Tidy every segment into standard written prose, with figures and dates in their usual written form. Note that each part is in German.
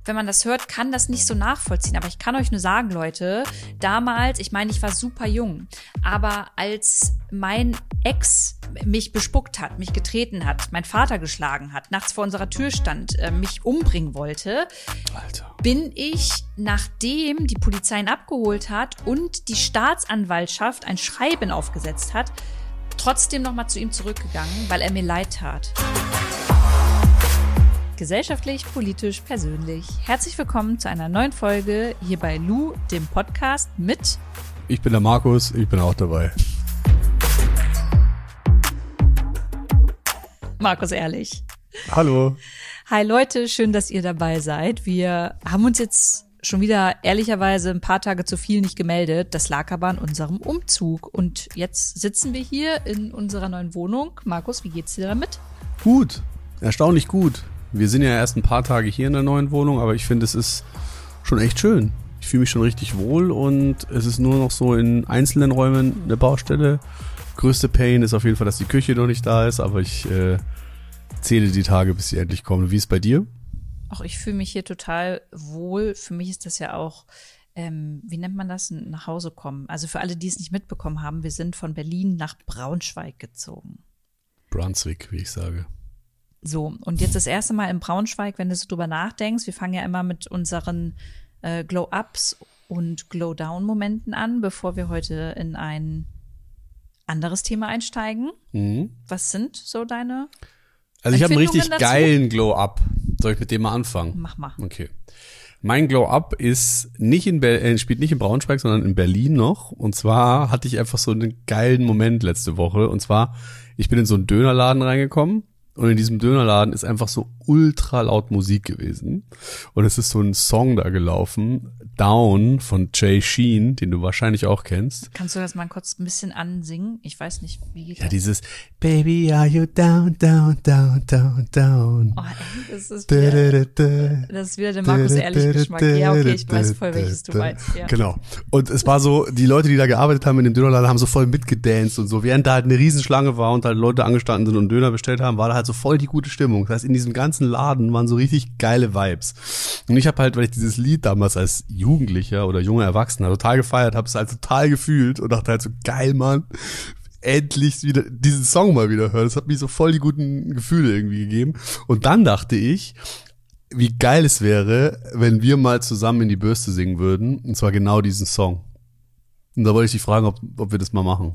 wenn man das hört, kann das nicht so nachvollziehen. Aber ich kann euch nur sagen, Leute, damals, ich meine, ich war super jung, aber als mein Ex mich bespuckt hat, mich getreten hat, mein Vater geschlagen hat, nachts vor unserer Tür stand, mich umbringen wollte, Alter, bin ich, nachdem die Polizei ihn abgeholt hat und die Staatsanwaltschaft ein Schreiben aufgesetzt hat, trotzdem nochmal zu ihm zurückgegangen, weil er mir leid tat. Gesellschaftlich, politisch, persönlich. Herzlich willkommen zu einer neuen Folge hier bei Lou, dem Podcast mit... Ich bin der Markus, ich bin auch dabei. Markus Ehrlich. Hallo. Hi Leute, schön, dass ihr dabei seid. Wir haben uns jetzt schon wieder ehrlicherweise ein paar Tage zu viel nicht gemeldet. Das lag aber an unserem Umzug. Und jetzt sitzen wir hier in unserer neuen Wohnung. Markus, wie geht's dir damit? Gut, erstaunlich gut. Wir sind ja erst ein paar Tage hier in der neuen Wohnung, aber ich finde, es ist schon echt schön. Ich fühle mich schon richtig wohl und es ist nur noch so in einzelnen Räumen eine Baustelle. Größte Pain ist auf jeden Fall, dass die Küche noch nicht da ist, aber ich zähle die Tage, bis sie endlich kommen. Wie ist es bei dir? Auch ich fühle mich hier total wohl. Für mich ist das ja auch, wie nennt man das, nach Hause kommen. Also für alle, die es nicht mitbekommen haben, wir sind von Berlin nach Braunschweig gezogen. Brunswick, wie ich sage. So, und jetzt das erste Mal in Braunschweig, wenn du so drüber nachdenkst, wir fangen ja immer mit unseren Glow-Ups und Glow-Down-Momenten an, bevor wir heute in ein anderes Thema einsteigen. Mhm. Was sind so deine Also ich habe einen richtig dazu? geilen Glow-Up. Soll ich mit dem mal anfangen? Mach mal. Okay. Mein Glow-Up ist nicht spielt nicht in Braunschweig, sondern in Berlin noch. Und zwar hatte ich einfach so einen geilen Moment letzte Woche. Und zwar, ich bin in so einen Dönerladen reingekommen. Und in diesem Dönerladen ist einfach so ultra laut Musik gewesen. Und es ist so ein Song da gelaufen, Down von Jay Sheen, den du wahrscheinlich auch kennst. Kannst du das mal kurz ein bisschen ansingen? Ich weiß nicht, wie geht das? Ja, dieses Baby, are you down, down, down, down, down. Oh, ey, das ist wieder der Markus Ehrlich Geschmack. Ja, okay, ich weiß voll, welches du meinst. Ja. Genau. Und es war so, die Leute, die da gearbeitet haben in dem Dönerladen, haben so voll mitgedanced und so. Während da halt eine Riesenschlange war und halt Leute angestanden sind und Döner bestellt haben, war da halt so voll die gute Stimmung. Das heißt, in diesem ganzen Laden waren so richtig geile Vibes. Und ich habe halt, weil ich dieses Lied damals als Jugendlicher oder junger Erwachsener total gefeiert habe, es halt total gefühlt und dachte halt so, geil, Mann, endlich wieder diesen Song mal wieder hören. Das hat mir so voll die guten Gefühle irgendwie gegeben. Und dann dachte ich, wie geil es wäre, wenn wir mal zusammen in die Bürste singen würden. Und zwar genau diesen Song. Und da wollte ich dich fragen, ob wir das mal machen.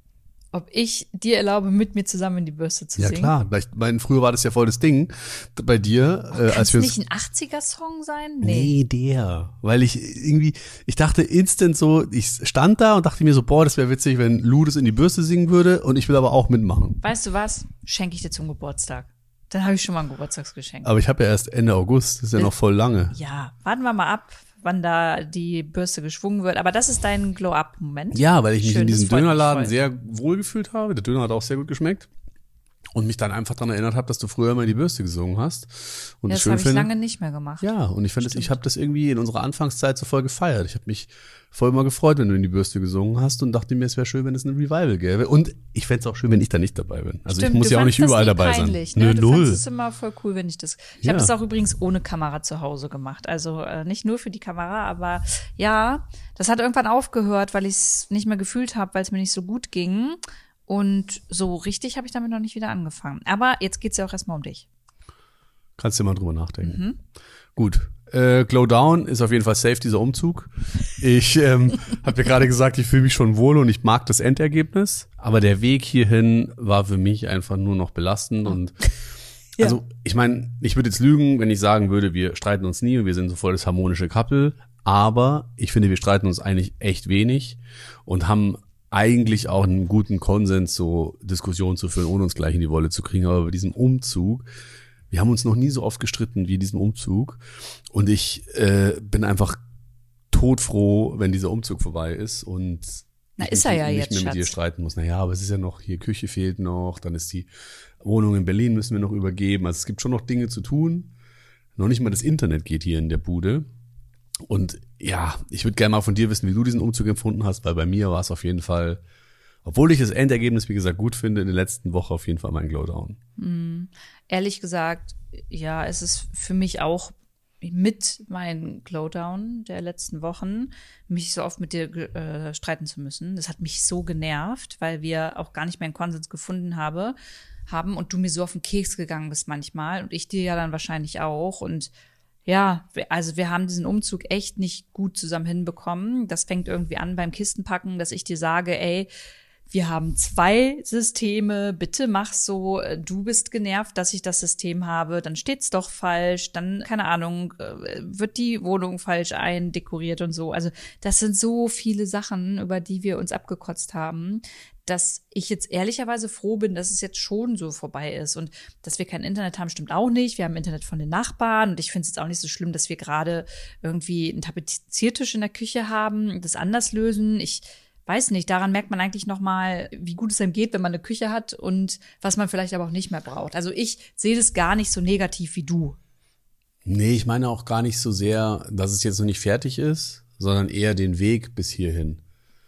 Ob ich dir erlaube, mit mir zusammen in die Bürste zu singen? Ja klar, ich meine, früher war das ja voll das Ding bei dir. Als wir nicht ein 80er-Song sein? Nee, weil ich dachte instant so, ich stand da und dachte mir so, boah, das wäre witzig, wenn Lou das in die Bürste singen würde und ich will aber auch mitmachen. Weißt du was? Schenke ich dir zum Geburtstag. Dann habe ich schon mal ein Geburtstagsgeschenk. Aber ich habe ja erst Ende August, das ist ja noch voll lange. Ja, warten wir mal ab, wann da die Bürste geschwungen wird. Aber das ist dein Glow-Up-Moment. Ja, weil ich mich in diesem Dönerladen voll sehr wohl gefühlt habe. Der Döner hat auch sehr gut geschmeckt. Und mich dann einfach daran erinnert habe, dass du früher immer in die Bürste gesungen hast. Und ja, das habe ich lange nicht mehr gemacht. Ja, und ich habe das irgendwie in unserer Anfangszeit so voll gefeiert. Ich habe mich voll mal gefreut, wenn du in die Bürste gesungen hast und dachte mir, es wäre schön, wenn es ein Revival gäbe. Und ich fände es auch schön, wenn ich da nicht dabei bin. Also stimmt, ich muss ja auch nicht überall dabei peinlich, sein. Ne? Nö, du null. fandest es immer voll cool, wenn ich das. Ich habe das auch übrigens ohne Kamera zu Hause gemacht. Also nicht nur für die Kamera, aber ja, das hat irgendwann aufgehört, weil ich es nicht mehr gefühlt habe, weil es mir nicht so gut ging. Und so richtig habe ich damit noch nicht wieder angefangen. Aber jetzt geht's ja auch erstmal um dich. Kannst du mal drüber nachdenken. Mhm. Gut. Glow Down ist auf jeden Fall safe, dieser Umzug. Ich habe ja gerade gesagt, ich fühle mich schon wohl und ich mag das Endergebnis. Aber der Weg hierhin war für mich einfach nur noch belastend. Und ja. Also ich meine, ich würde jetzt lügen, wenn ich sagen würde, wir streiten uns nie und wir sind so voll das harmonische Couple. Aber ich finde, wir streiten uns eigentlich echt wenig und haben eigentlich auch einen guten Konsens, so Diskussionen zu führen, ohne uns gleich in die Wolle zu kriegen. Aber bei diesem Umzug, wir haben uns noch nie so oft gestritten wie in diesem Umzug. Und ich bin einfach todfroh, wenn dieser Umzug vorbei ist und ist er ja nicht jetzt, mehr mit Schatz. dir streiten muss. Naja, aber es ist ja noch, hier Küche fehlt noch, dann ist die Wohnung in Berlin müssen wir noch übergeben. Also es gibt schon noch Dinge zu tun. Noch nicht mal das Internet geht hier in der Bude. Und ja, ich würde gerne mal von dir wissen, wie du diesen Umzug empfunden hast, weil bei mir war es auf jeden Fall, obwohl ich das Endergebnis, wie gesagt, gut finde, in der letzten Woche auf jeden Fall mein Glowdown. Ehrlich gesagt, ja, es ist für mich auch mit meinem Glowdown der letzten Wochen mich so oft mit dir streiten zu müssen. Das hat mich so genervt, weil wir auch gar nicht mehr einen Konsens gefunden haben und du mir so auf den Keks gegangen bist manchmal und ich dir ja dann wahrscheinlich auch. Und ja, also wir haben diesen Umzug echt nicht gut zusammen hinbekommen. Das fängt irgendwie an beim Kistenpacken, dass ich dir sage, ey, wir haben 2 Systeme, bitte mach so, du bist genervt, dass ich das System habe, dann steht's doch falsch, dann, keine Ahnung, wird die Wohnung falsch eindekoriert und so. Also das sind so viele Sachen, über die wir uns abgekotzt haben, dass ich jetzt ehrlicherweise froh bin, dass es jetzt schon so vorbei ist. Und dass wir kein Internet haben, stimmt auch nicht. Wir haben Internet von den Nachbarn und ich finde es jetzt auch nicht so schlimm, dass wir gerade irgendwie einen Tapeziertisch in der Küche haben, das anders lösen. Ich weiß nicht, daran merkt man eigentlich noch mal, wie gut es einem geht, wenn man eine Küche hat und was man vielleicht aber auch nicht mehr braucht. Also ich sehe das gar nicht so negativ wie du. Nee, ich meine auch gar nicht so sehr, dass es jetzt noch nicht fertig ist, sondern eher den Weg bis hierhin.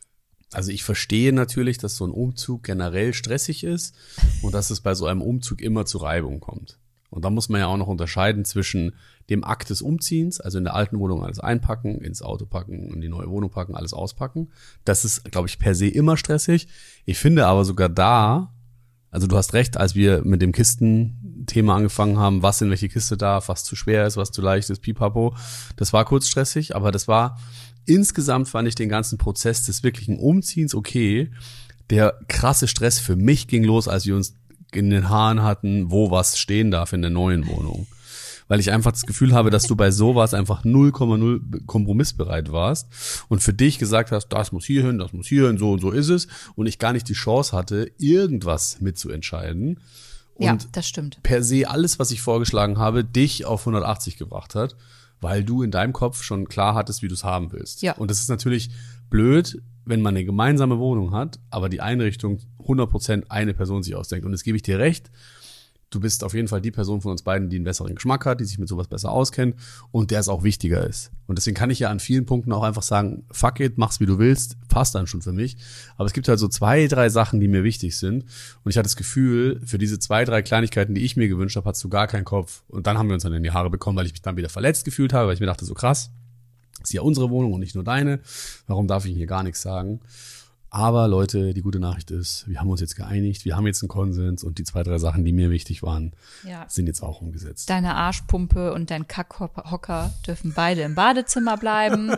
Also ich verstehe natürlich, dass so ein Umzug generell stressig ist und dass es bei so einem Umzug immer zu Reibung kommt. Und da muss man ja auch noch unterscheiden zwischen dem Akt des Umziehens, also in der alten Wohnung alles einpacken, ins Auto packen, in die neue Wohnung packen, alles auspacken. Das ist, glaube ich, per se immer stressig. Ich finde aber sogar da, also du hast recht, als wir mit dem Kistenthema angefangen haben, was in welche Kiste darf, was zu schwer ist, was zu leicht ist, pipapo, das war kurz stressig, aber das war, insgesamt fand ich den ganzen Prozess des wirklichen Umziehens okay. Der krasse Stress für mich ging los, als wir uns in den Haaren hatten, wo was stehen darf in der neuen Wohnung. Weil ich einfach das Gefühl habe, dass du bei sowas einfach 0,0 kompromissbereit warst und für dich gesagt hast, das muss hier hin, so und so ist es und ich gar nicht die Chance hatte, irgendwas mitzuentscheiden. Und ja, das stimmt. Per se alles, was ich vorgeschlagen habe, dich auf 180 gebracht hat, weil du in deinem Kopf schon klar hattest, wie du es haben willst. Ja. Und das ist natürlich blöd, wenn man eine gemeinsame Wohnung hat, aber die Einrichtung 100% eine Person sich ausdenkt. Und jetzt gebe ich dir recht, du bist auf jeden Fall die Person von uns beiden, die einen besseren Geschmack hat, die sich mit sowas besser auskennt und der es auch wichtiger ist. Und deswegen kann ich ja an vielen Punkten auch einfach sagen, fuck it, mach's wie du willst, passt dann schon für mich. Aber es gibt halt so 2, 3 Sachen, die mir wichtig sind. Und ich hatte das Gefühl, für diese 2, 3 Kleinigkeiten, die ich mir gewünscht habe, hast du gar keinen Kopf. Und dann haben wir uns dann in die Haare bekommen, weil ich mich dann wieder verletzt gefühlt habe, weil ich mir dachte, so krass, ist ja unsere Wohnung und nicht nur deine. Warum darf ich hier gar nichts sagen? Aber Leute, die gute Nachricht ist, wir haben uns jetzt geeinigt, wir haben jetzt einen Konsens und die 2, 3 Sachen, die mir wichtig waren, sind jetzt auch umgesetzt. Deine Arschpumpe und dein Kackhocker dürfen beide im Badezimmer bleiben.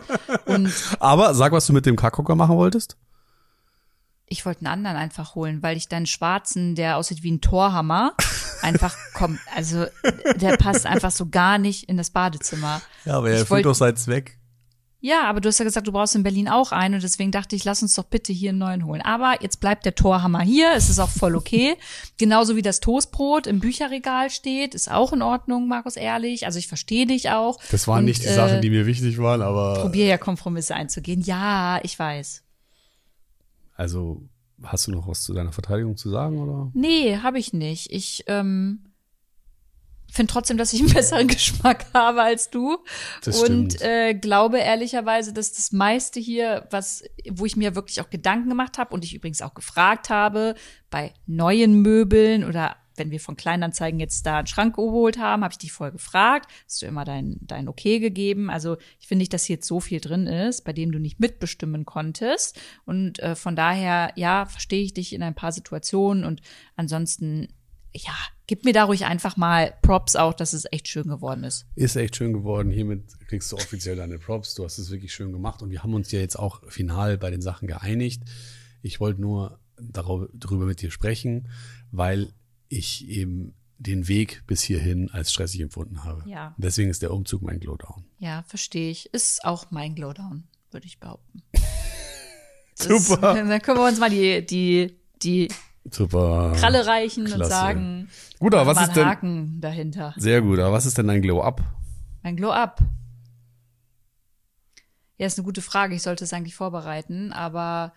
Aber sag, was du mit dem Kackhocker machen wolltest? Ich wollte einen anderen einfach holen, weil ich deinen schwarzen, der aussieht wie ein Torhammer, einfach kommt. Also der passt einfach so gar nicht in das Badezimmer. Ja, aber er fühlt doch seinen Zweck. Ja, aber du hast ja gesagt, du brauchst in Berlin auch einen und deswegen dachte ich, lass uns doch bitte hier einen neuen holen. Aber jetzt bleibt der Torhammer hier, es ist auch voll okay. Genauso wie das Toastbrot im Bücherregal steht, ist auch in Ordnung, Markus, ehrlich. Also ich verstehe dich auch. Das waren nicht die Sachen, die mir wichtig waren, aber probier ja Kompromisse einzugehen. Ja, ich weiß. Also, hast du noch was zu deiner Verteidigung zu sagen, oder? Nee, habe ich nicht. Ich finde trotzdem, dass ich einen besseren Geschmack habe als du. Das und stimmt. Glaube ehrlicherweise, dass das meiste hier, wo ich mir wirklich auch Gedanken gemacht habe und ich übrigens auch gefragt habe, bei neuen Möbeln oder wenn wir von Kleinanzeigen jetzt da einen Schrank geholt haben, habe ich dich vorher gefragt, hast du immer dein Okay gegeben. Also ich finde nicht, dass hier jetzt so viel drin ist, bei dem du nicht mitbestimmen konntest. Und von daher, ja, verstehe ich dich in ein paar Situationen und ansonsten, ja, gib mir da ruhig einfach mal Props auch, dass es echt schön geworden ist. Ist echt schön geworden. Hiermit kriegst du offiziell deine Props. Du hast es wirklich schön gemacht und wir haben uns ja jetzt auch final bei den Sachen geeinigt. Ich wollte nur darüber mit dir sprechen, weil ich eben den Weg bis hierhin als stressig empfunden habe. Ja. Deswegen ist der Umzug mein Glowdown. Ja, verstehe ich. Ist auch mein Glowdown, würde ich behaupten. Super. Dann können wir uns mal die Super. Kralle reichen Klasse. Und sagen, gut, aber was mal ist einen denn Haken dahinter. Sehr gut, aber was ist denn dein Glow-Up? Mein Glow-Up. Ja, ist eine gute Frage. Ich sollte es eigentlich vorbereiten, aber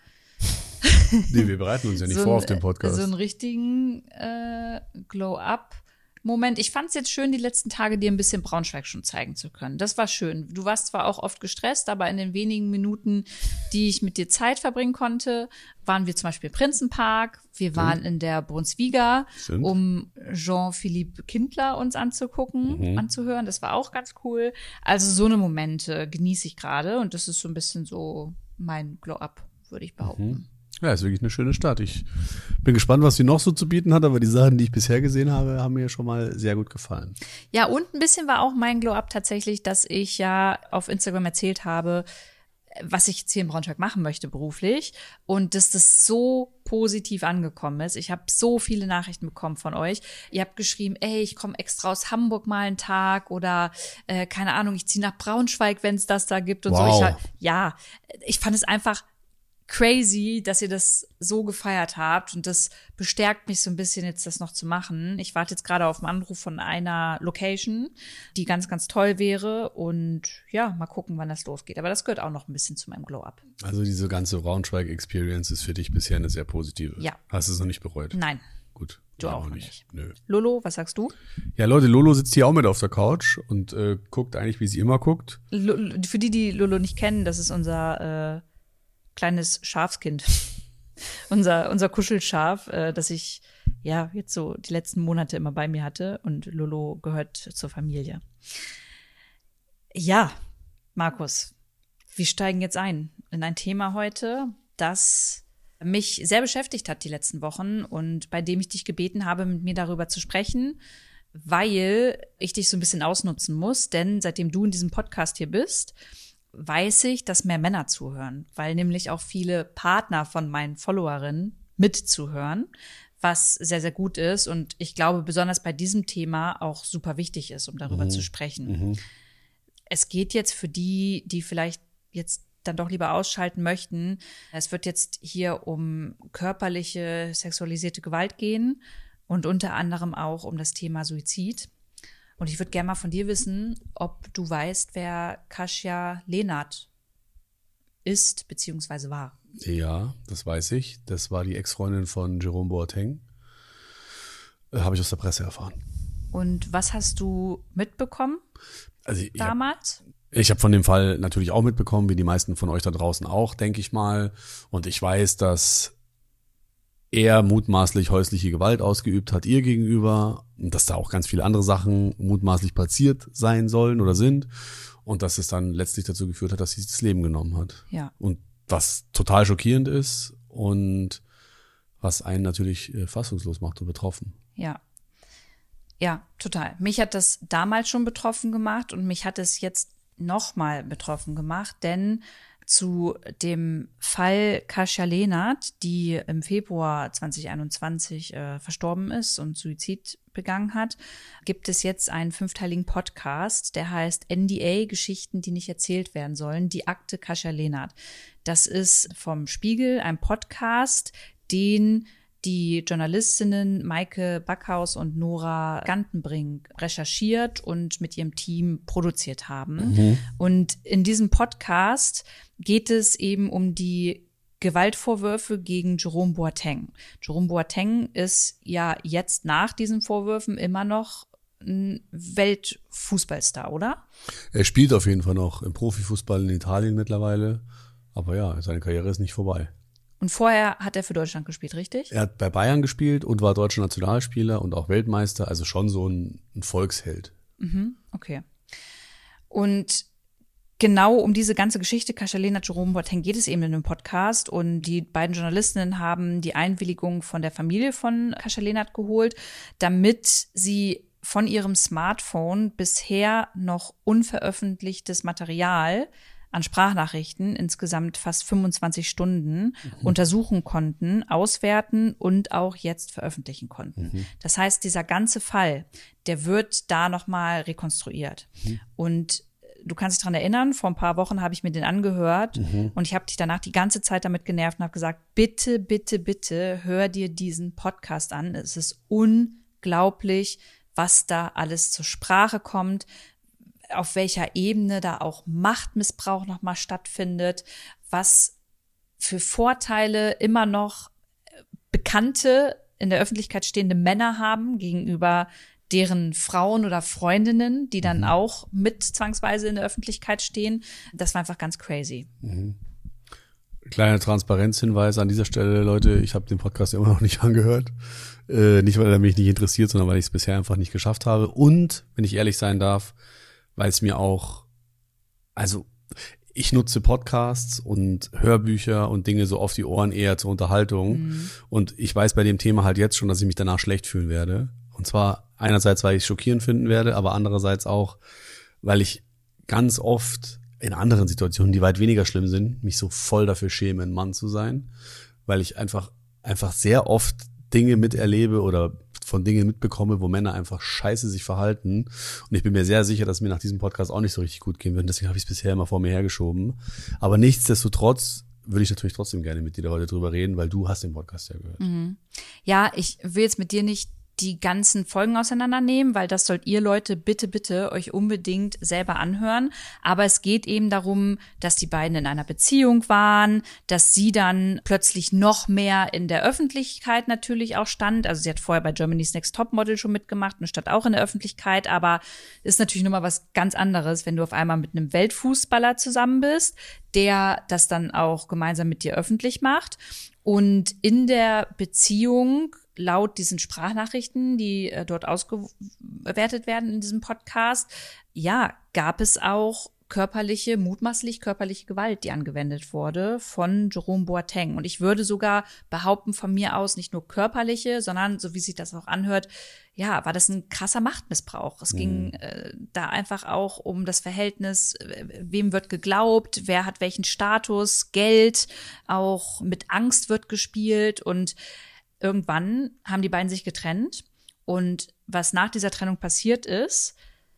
Nee, wir bereiten uns ja nicht so vor auf dem Podcast. So einen richtigen Glow-Up Moment, ich fand es jetzt schön, die letzten Tage dir ein bisschen Braunschweig schon zeigen zu können. Das war schön. Du warst zwar auch oft gestresst, aber in den wenigen Minuten, die ich mit dir Zeit verbringen konnte, waren wir zum Beispiel im Prinzenpark. Wir waren in der Brunswiga, um Jean-Philippe Kindler uns anzuhören. Das war auch ganz cool. Also so eine Momente genieße ich gerade und das ist so ein bisschen so mein Glow-Up, würde ich behaupten. Ja, ist wirklich eine schöne Stadt. Ich bin gespannt, was sie noch so zu bieten hat, aber die Sachen, die ich bisher gesehen habe, haben mir schon mal sehr gut gefallen. Ja, und ein bisschen war auch mein Glow-Up tatsächlich, dass ich ja auf Instagram erzählt habe, was ich jetzt hier in Braunschweig machen möchte beruflich und dass das so positiv angekommen ist. Ich habe so viele Nachrichten bekommen von euch. Ihr habt geschrieben, ey, ich komme extra aus Hamburg mal einen Tag oder keine Ahnung, ich ziehe nach Braunschweig, wenn es das da gibt und wow. so. Ich fand es einfach crazy, dass ihr das so gefeiert habt und das bestärkt mich so ein bisschen jetzt, das noch zu machen. Ich warte jetzt gerade auf einen Anruf von einer Location, die ganz, ganz toll wäre und ja, mal gucken, wann das losgeht. Aber das gehört auch noch ein bisschen zu meinem Glow-Up. Also diese ganze Braunschweig-Experience ist für dich bisher eine sehr positive. Ja. Hast du es noch nicht bereut? Nein. Gut. Du auch nicht. Nö. Lolo, was sagst du? Ja, Leute, Lolo sitzt hier auch mit auf der Couch und guckt eigentlich, wie sie immer guckt. Für die Lolo nicht kennen, das ist unser kleines Schafskind. unser Kuschelschaf, das ich ja jetzt so die letzten Monate immer bei mir hatte und Lolo gehört zur Familie. Ja, Markus, wir steigen jetzt ein in ein Thema heute, das mich sehr beschäftigt hat die letzten Wochen und bei dem ich dich gebeten habe, mit mir darüber zu sprechen, weil ich dich so ein bisschen ausnutzen muss, denn seitdem du in diesem Podcast hier bist, weiß ich, dass mehr Männer zuhören, weil nämlich auch viele Partner von meinen Followerinnen mitzuhören, was sehr, sehr gut ist und ich glaube, besonders bei diesem Thema auch super wichtig ist, um darüber zu sprechen. Es geht jetzt für die, die vielleicht jetzt dann doch lieber ausschalten möchten. Es wird jetzt hier um körperliche, sexualisierte Gewalt gehen und unter anderem auch um das Thema Suizid. Und ich würde gerne mal von dir wissen, ob du weißt, wer Kasia Lehnert ist bzw. war. Ja, das weiß ich. Das war die Ex-Freundin von Jerome Boateng. Habe ich aus der Presse erfahren. Und was hast du mitbekommen damals? Ich habe von dem Fall natürlich auch mitbekommen, wie die meisten von euch da draußen auch, denke ich mal. Und ich weiß, dass er mutmaßlich häusliche Gewalt ausgeübt hat ihr gegenüber und dass da auch ganz viele andere Sachen mutmaßlich passiert sein sollen oder sind und dass es dann letztlich dazu geführt hat, dass sie sich das Leben genommen hat. Ja. Und was total schockierend ist und was einen natürlich fassungslos macht und betroffen. Ja. Ja, total. Mich hat das damals schon betroffen gemacht und mich hat es jetzt nochmal betroffen gemacht, denn zu dem Fall Kasia Lehnert, die im Februar 2021 verstorben ist und Suizid begangen hat, gibt es jetzt einen 5-teiligen Podcast, der heißt NDA, Geschichten, die nicht erzählt werden sollen, die Akte Kasia Lehnert. Das ist vom Spiegel ein Podcast, den die Journalistinnen Maike Backhaus und Nora Gantenbrink recherchiert und mit ihrem Team produziert haben. Und in diesem Podcast geht es eben um die Gewaltvorwürfe gegen Jerome Boateng. Jerome Boateng ist ja jetzt nach diesen Vorwürfen immer noch ein Weltfußballstar, oder? Er spielt auf jeden Fall noch im Profifußball in Italien mittlerweile. Aber ja, seine Karriere ist nicht vorbei. Und vorher hat er für Deutschland gespielt, richtig? Er hat bei Bayern gespielt und war deutscher Nationalspieler und auch Weltmeister, also schon so ein Volksheld. Okay. Und genau um diese ganze Geschichte Kasia Lehnert, Jerome Boateng geht es eben in dem Podcast und die beiden Journalistinnen haben die Einwilligung von der Familie von Kasia Lehnert geholt, damit sie von ihrem Smartphone bisher noch unveröffentlichtes Material an Sprachnachrichten, insgesamt fast 25 Stunden, untersuchen konnten, auswerten und auch jetzt veröffentlichen konnten. Das heißt, dieser ganze Fall, der wird da nochmal rekonstruiert. Und du kannst dich dran erinnern, vor ein paar Wochen habe ich mir den angehört und ich habe dich danach die ganze Zeit damit genervt und habe gesagt, bitte, bitte, bitte hör dir diesen Podcast an. Es ist unglaublich, was da alles zur Sprache kommt, auf welcher Ebene da auch Machtmissbrauch nochmal stattfindet, was für Vorteile immer noch bekannte, in der Öffentlichkeit stehende Männer haben gegenüber deren Frauen oder Freundinnen, die dann auch mit zwangsweise in der Öffentlichkeit stehen. Das war einfach ganz crazy. Kleiner Transparenzhinweis an dieser Stelle, Leute, ich habe den Podcast immer noch nicht angehört. Nicht, weil er mich nicht interessiert, sondern weil ich es bisher einfach nicht geschafft habe. Und, wenn ich ehrlich sein darf, weil es mir auch, also ich nutze Podcasts und Hörbücher und Dinge so auf die Ohren eher zur Unterhaltung. Und ich weiß bei dem Thema halt jetzt schon, dass ich mich danach schlecht fühlen werde. Und zwar einerseits, weil ich es schockierend finden werde, aber andererseits auch, weil ich ganz oft in anderen Situationen, die weit weniger schlimm sind, mich so voll dafür schäme, ein Mann zu sein. Weil ich einfach sehr oft Dinge miterlebe oder von Dingen mitbekomme, wo Männer einfach scheiße sich verhalten. Und ich bin mir sehr sicher, dass es mir nach diesem Podcast auch nicht so richtig gut gehen wird. Deswegen habe ich es bisher immer vor mir hergeschoben. Aber nichtsdestotrotz würde ich natürlich trotzdem gerne mit dir heute drüber reden, weil du hast den Podcast ja gehört. Ja, ich will jetzt mit dir nicht die ganzen Folgen auseinandernehmen, weil das sollt ihr Leute bitte euch unbedingt selber anhören. Aber es geht eben darum, dass die beiden in einer Beziehung waren, dass sie dann plötzlich noch mehr in der Öffentlichkeit natürlich auch stand. Also sie hat vorher bei Germany's Next Topmodel schon mitgemacht und stand auch in der Öffentlichkeit. Aber ist natürlich nochmal was ganz anderes, wenn du auf einmal mit einem Weltfußballer zusammen bist, der das dann auch gemeinsam mit dir öffentlich macht. Und in der Beziehung, laut diesen Sprachnachrichten, die dort ausgewertet werden in diesem Podcast, ja, gab es auch mutmaßlich körperliche Gewalt, die angewendet wurde von Jerome Boateng. Und ich würde sogar behaupten von mir aus, nicht nur körperliche, sondern, so wie sich das auch anhört, ja, war das ein krasser Machtmissbrauch. Es ging da einfach auch um das Verhältnis, wem wird geglaubt, wer hat welchen Status, Geld, auch mit Angst wird gespielt. Und irgendwann haben die beiden sich getrennt. Und was nach dieser Trennung passiert ist,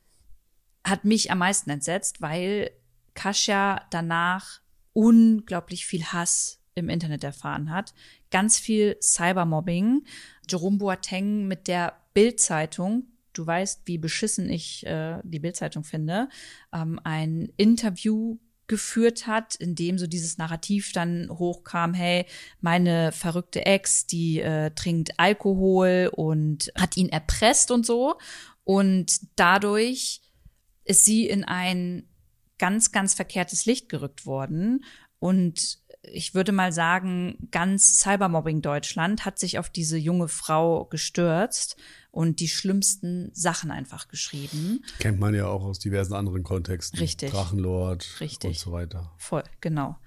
hat mich am meisten entsetzt, weil Kasia danach unglaublich viel Hass im Internet erfahren hat. Ganz viel Cybermobbing. Jerome Boateng mit der Bild-Zeitung, du weißt, wie beschissen ich die Bild-Zeitung finde, ein Interview geführt hat, in dem so dieses Narrativ dann hochkam, hey, meine verrückte Ex, die trinkt Alkohol und hat ihn erpresst und so. Und dadurch ist sie in ein ganz, ganz verkehrtes Licht gerückt worden. Und ich würde mal sagen, ganz Cybermobbing Deutschland hat sich auf diese junge Frau gestürzt und die schlimmsten Sachen einfach geschrieben. Kennt man ja auch aus diversen anderen Kontexten. Richtig. Drachenlord Richtig. Und so weiter. Voll, genau.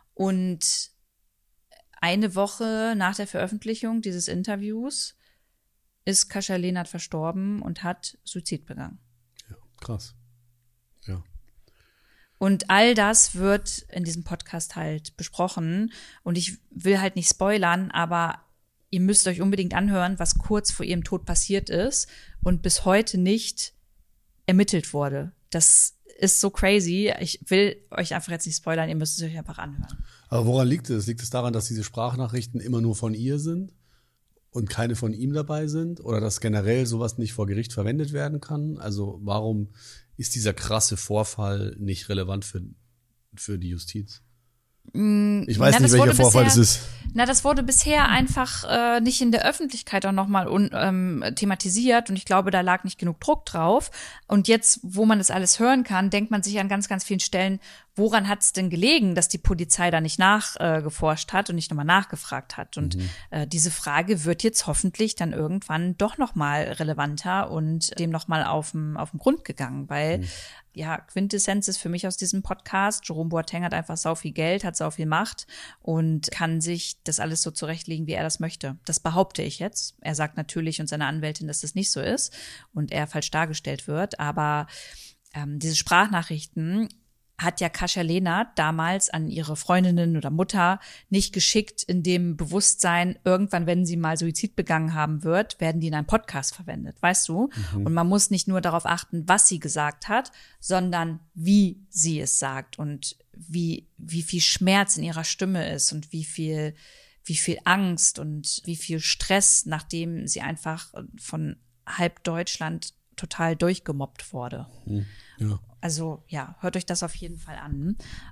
Und eine Woche nach der Veröffentlichung dieses Interviews ist Kasia Lehnert verstorben und hat Suizid begangen. Ja, krass. Ja. Und all das wird in diesem Podcast halt besprochen. Und ich will halt nicht spoilern, aber ihr müsst euch unbedingt anhören, was kurz vor ihrem Tod passiert ist und bis heute nicht ermittelt wurde. Das ist so crazy. Ich will euch einfach jetzt nicht spoilern, ihr müsst es euch einfach anhören. Aber woran liegt es? Liegt es daran, dass diese Sprachnachrichten immer nur von ihr sind und keine von ihm dabei sind? Oder dass generell sowas nicht vor Gericht verwendet werden kann? Also warum ist dieser krasse Vorfall nicht relevant für die Justiz? Ich weiß nicht, welcher Vorfall es ist. Das wurde bisher einfach nicht in der Öffentlichkeit auch nochmal thematisiert und ich glaube, da lag nicht genug Druck drauf. Und jetzt, wo man das alles hören kann, denkt man sich an ganz, ganz vielen Stellen, woran hat es denn gelegen, dass die Polizei da nicht nachgeforscht hat und nicht nochmal nachgefragt hat? Und diese Frage wird jetzt hoffentlich dann irgendwann doch nochmal relevanter und dem nochmal auf den Grund gegangen, weil ja, Quintessenz ist für mich aus diesem Podcast, Jerome Boateng hat einfach sau viel Geld, hat sau viel Macht und kann sich das alles so zurechtlegen, wie er das möchte. Das behaupte ich jetzt. Er sagt natürlich und seine Anwältin, dass das nicht so ist und er falsch dargestellt wird. Aber diese Sprachnachrichten hat ja Kasia Lehnert damals an ihre Freundinnen oder Mutter nicht geschickt in dem Bewusstsein, irgendwann, wenn sie mal Suizid begangen haben wird, werden die in einem Podcast verwendet, weißt du? Und man muss nicht nur darauf achten, was sie gesagt hat, sondern wie sie es sagt und wie viel Schmerz in ihrer Stimme ist und wie viel Angst und wie viel Stress, nachdem sie einfach von halb Deutschland total durchgemobbt wurde. Ja. Also ja, hört euch das auf jeden Fall an.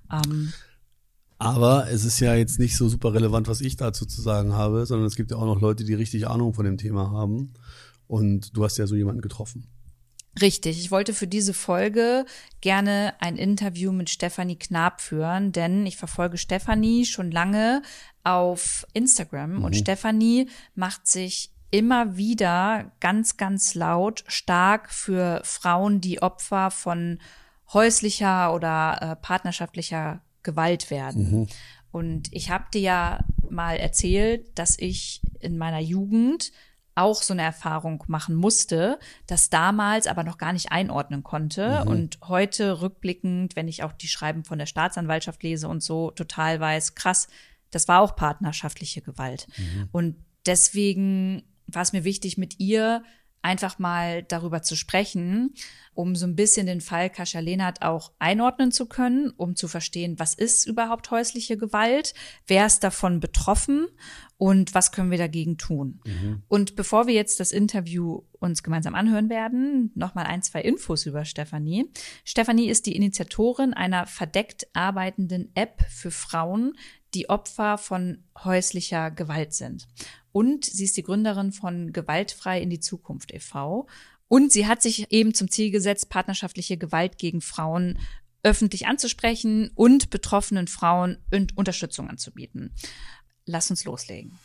Aber es ist ja jetzt nicht so super relevant, was ich dazu zu sagen habe, sondern es gibt ja auch noch Leute, die richtig Ahnung von dem Thema haben. Und du hast ja so jemanden getroffen. Richtig, ich wollte für diese Folge gerne ein Interview mit Stefanie Knab führen, denn ich verfolge Stefanie schon lange auf Instagram und Stefanie macht sich immer wieder ganz, ganz laut stark für Frauen, die Opfer von häuslicher oder partnerschaftlicher Gewalt werden. Und ich habe dir ja mal erzählt, dass ich in meiner Jugend auch so eine Erfahrung machen musste, das damals aber noch gar nicht einordnen konnte und heute rückblickend, wenn ich auch die Schreiben von der Staatsanwaltschaft lese und so, total weiß, krass, das war auch partnerschaftliche Gewalt. Und deswegen war es mir wichtig, mit ihr einfach mal darüber zu sprechen, um so ein bisschen den Fall Kasia Lehnert auch einordnen zu können, um zu verstehen, was ist überhaupt häusliche Gewalt, wer ist davon betroffen und was können wir dagegen tun. Und bevor wir jetzt das Interview uns gemeinsam anhören werden, nochmal 1, 2 Infos über Stefanie. Stefanie ist die Initiatorin einer verdeckt arbeitenden App für Frauen, die Opfer von häuslicher Gewalt sind. Und sie ist die Gründerin von Gewaltfrei in die Zukunft e.V. Und sie hat sich eben zum Ziel gesetzt, partnerschaftliche Gewalt gegen Frauen öffentlich anzusprechen und betroffenen Frauen Unterstützung anzubieten. Lass uns loslegen.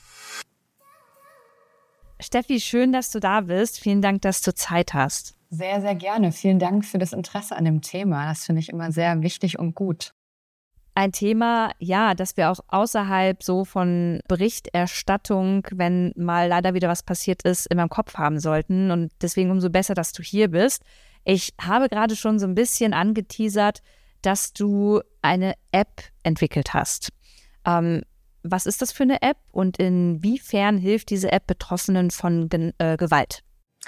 Steffi, schön, dass du da bist. Vielen Dank, dass du Zeit hast. Sehr, sehr gerne. Vielen Dank für das Interesse an dem Thema. Das finde ich immer sehr wichtig und gut. Ein Thema, ja, das wir auch außerhalb so von Berichterstattung, wenn mal leider wieder was passiert ist, immer im Kopf haben sollten. Und deswegen umso besser, dass du hier bist. Ich habe gerade schon so ein bisschen angeteasert, dass du eine App entwickelt hast. Was ist das für eine App und inwiefern hilft diese App Betroffenen von Gewalt?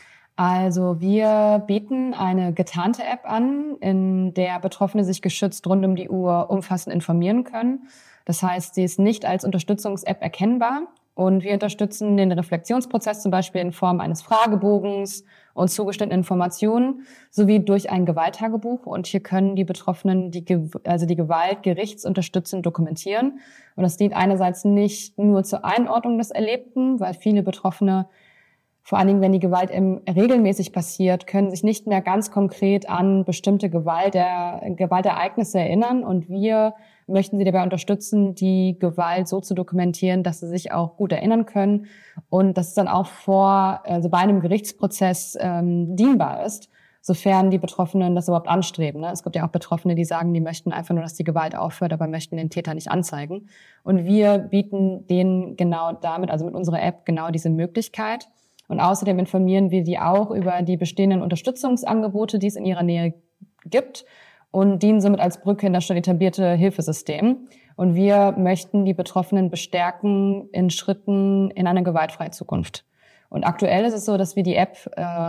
Also wir bieten eine getarnte App an, in der Betroffene sich geschützt rund um die Uhr umfassend informieren können. Das heißt, sie ist nicht als Unterstützungs-App erkennbar und wir unterstützen den Reflexionsprozess zum Beispiel in Form eines Fragebogens und zugeschnittenen Informationen sowie durch ein Gewalttagebuch. Und hier können die Betroffenen die Gewalt gerichtsunterstützend dokumentieren. Und das dient einerseits nicht nur zur Einordnung des Erlebten, weil viele Betroffene, vor allen Dingen, wenn die Gewalt regelmäßig passiert, können sich nicht mehr ganz konkret an bestimmte Gewaltereignisse erinnern. Und wir möchten sie dabei unterstützen, die Gewalt so zu dokumentieren, dass sie sich auch gut erinnern können und dass es dann auch bei einem Gerichtsprozess dienbar ist, sofern die Betroffenen das überhaupt anstreben. Ne? Es gibt ja auch Betroffene, die sagen, die möchten einfach nur, dass die Gewalt aufhört, aber möchten den Täter nicht anzeigen. Und wir bieten denen genau damit, also mit unserer App, genau diese Möglichkeit. Und außerdem informieren wir die auch über die bestehenden Unterstützungsangebote, die es in ihrer Nähe gibt und dienen somit als Brücke in das schon etablierte Hilfesystem. Und wir möchten die Betroffenen bestärken in Schritten in eine gewaltfreie Zukunft. Und aktuell ist es so, dass wir die App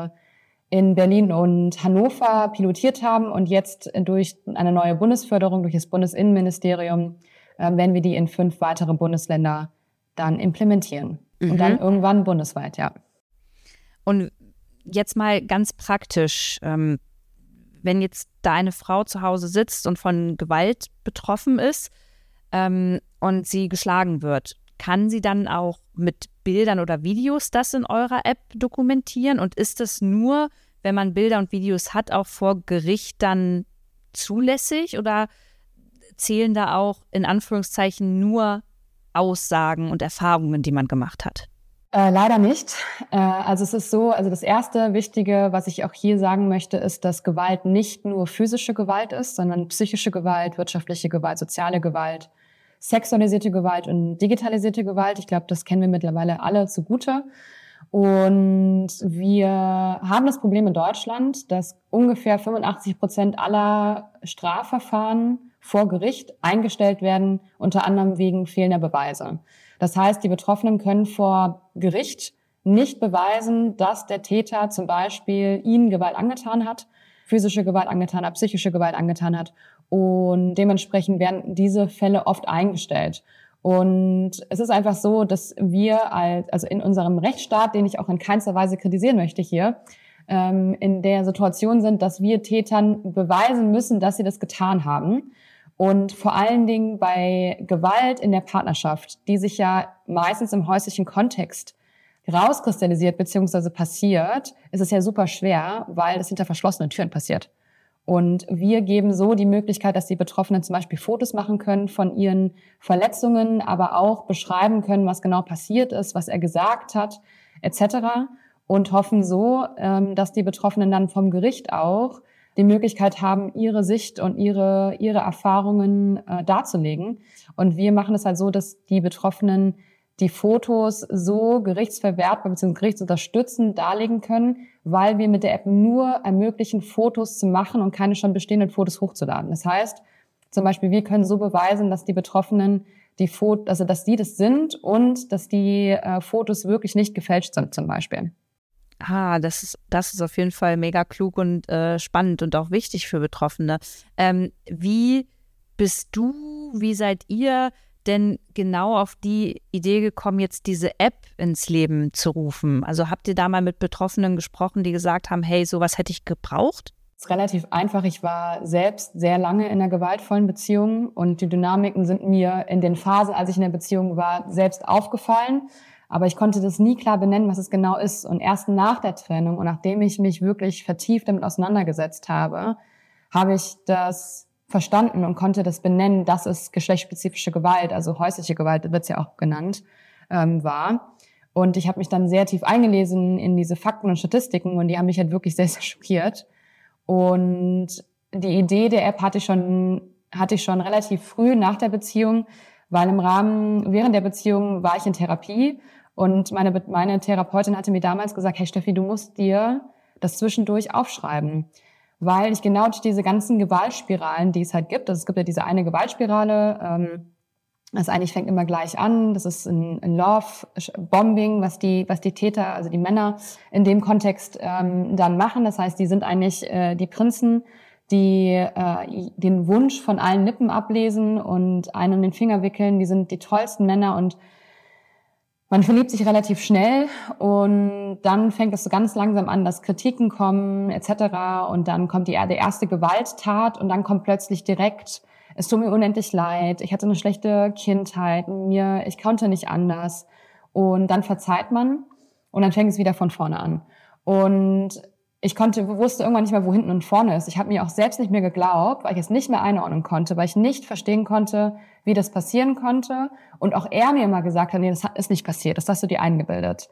in Berlin und Hannover pilotiert haben und jetzt durch eine neue Bundesförderung, durch das Bundesinnenministerium, werden wir die in 5 weitere Bundesländer dann implementieren. Und dann irgendwann bundesweit, ja. Und jetzt mal ganz praktisch, wenn jetzt da eine Frau zu Hause sitzt und von Gewalt betroffen ist und sie geschlagen wird, kann sie dann auch mit Bildern oder Videos das in eurer App dokumentieren? Und ist das nur, wenn man Bilder und Videos hat, auch vor Gericht dann zulässig? Oder zählen da auch in Anführungszeichen nur Aussagen und Erfahrungen, die man gemacht hat? Leider nicht. Also es ist so, also das erste Wichtige, was ich auch hier sagen möchte, ist, dass Gewalt nicht nur physische Gewalt ist, sondern psychische Gewalt, wirtschaftliche Gewalt, soziale Gewalt, sexualisierte Gewalt und digitalisierte Gewalt. Ich glaube, das kennen wir mittlerweile alle zugute. Und wir haben das Problem in Deutschland, dass ungefähr 85% aller Strafverfahren vor Gericht eingestellt werden, unter anderem wegen fehlender Beweise. Das heißt, die Betroffenen können vor Gericht nicht beweisen, dass der Täter zum Beispiel ihnen Gewalt angetan hat, physische Gewalt angetan hat, psychische Gewalt angetan hat. Und dementsprechend werden diese Fälle oft eingestellt. Und es ist einfach so, dass wir also in unserem Rechtsstaat, den ich auch in keinster Weise kritisieren möchte hier, in der Situation sind, dass wir Tätern beweisen müssen, dass sie das getan haben. Und vor allen Dingen bei Gewalt in der Partnerschaft, die sich ja meistens im häuslichen Kontext rauskristallisiert bzw. passiert, ist es ja super schwer, weil es hinter verschlossenen Türen passiert. Und wir geben so die Möglichkeit, dass die Betroffenen zum Beispiel Fotos machen können von ihren Verletzungen, aber auch beschreiben können, was genau passiert ist, was er gesagt hat, etc. Und hoffen so, dass die Betroffenen dann vom Gericht auch die Möglichkeit haben, ihre Sicht und ihre Erfahrungen darzulegen. Und wir machen es halt so, dass die Betroffenen die Fotos so gerichtsverwertbar bzw. gerichtsunterstützend darlegen können, weil wir mit der App nur ermöglichen, Fotos zu machen und keine schon bestehenden Fotos hochzuladen. Das heißt, zum Beispiel, wir können so beweisen, dass die Betroffenen dass die das sind und dass die Fotos wirklich nicht gefälscht sind zum Beispiel. Das ist auf jeden Fall mega klug und spannend und auch wichtig für Betroffene. Wie seid ihr denn genau auf die Idee gekommen, jetzt diese App ins Leben zu rufen? Also habt ihr da mal mit Betroffenen gesprochen, die gesagt haben, hey, sowas hätte ich gebraucht? Es ist relativ einfach. Ich war selbst sehr lange in einer gewaltvollen Beziehung und die Dynamiken sind mir in den Phasen, als ich in der Beziehung war, selbst aufgefallen. Aber ich konnte das nie klar benennen, was es genau ist. Und erst nach der Trennung und nachdem ich mich wirklich vertieft damit auseinandergesetzt habe, habe ich das verstanden und konnte das benennen, dass es geschlechtsspezifische Gewalt, also häusliche Gewalt, wird es ja auch genannt, war. Und ich habe mich dann sehr tief eingelesen in diese Fakten und Statistiken und die haben mich halt wirklich sehr, sehr schockiert. Und die Idee der App hatte ich schon relativ früh nach der Beziehung, weil während der Beziehung war ich in Therapie und meine Therapeutin hatte mir damals gesagt, hey Steffi, du musst dir das zwischendurch aufschreiben. Weil ich genau durch diese ganzen Gewaltspiralen, die es halt gibt, also es gibt ja diese eine Gewaltspirale, das eigentlich fängt immer gleich an, das ist ein Love-Bombing, was die Täter, also die Männer in dem Kontext dann machen. Das heißt, die sind eigentlich die Prinzen, die den Wunsch von allen Lippen ablesen und einen um den Finger wickeln. Die sind die tollsten Männer und man verliebt sich relativ schnell und dann fängt es so ganz langsam an, dass Kritiken kommen etc. Und dann kommt die erste Gewalttat und dann kommt plötzlich direkt, es tut mir unendlich leid, ich hatte eine schlechte Kindheit, ich konnte nicht anders. Und dann verzeiht man und dann fängt es wieder von vorne an. Und ich wusste irgendwann nicht mehr, wo hinten und vorne ist. Ich habe mir auch selbst nicht mehr geglaubt, weil ich es nicht mehr einordnen konnte, weil ich nicht verstehen konnte, wie das passieren konnte. Und auch er mir immer gesagt hat, nee, das ist nicht passiert, das hast du dir eingebildet.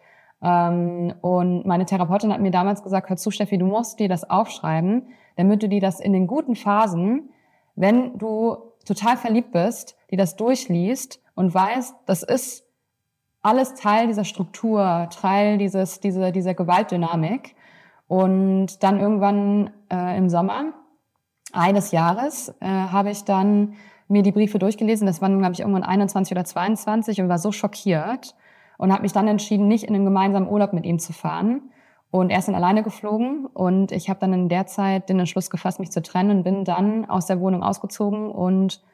Und meine Therapeutin hat mir damals gesagt, hör zu, Steffi, du musst dir das aufschreiben, damit du dir das in den guten Phasen, wenn du total verliebt bist, dir das durchliest und weißt, das ist alles Teil dieser Struktur, Teil dieser Gewaltdynamik. Und dann irgendwann im Sommer eines Jahres habe ich dann mir die Briefe durchgelesen. Das waren, glaube ich, irgendwann 21 oder 22 und war so schockiert und habe mich dann entschieden, nicht in einen gemeinsamen Urlaub mit ihm zu fahren. Und er ist dann alleine geflogen und ich habe dann in der Zeit den Entschluss gefasst, mich zu trennen und bin dann aus der Wohnung ausgezogen. Und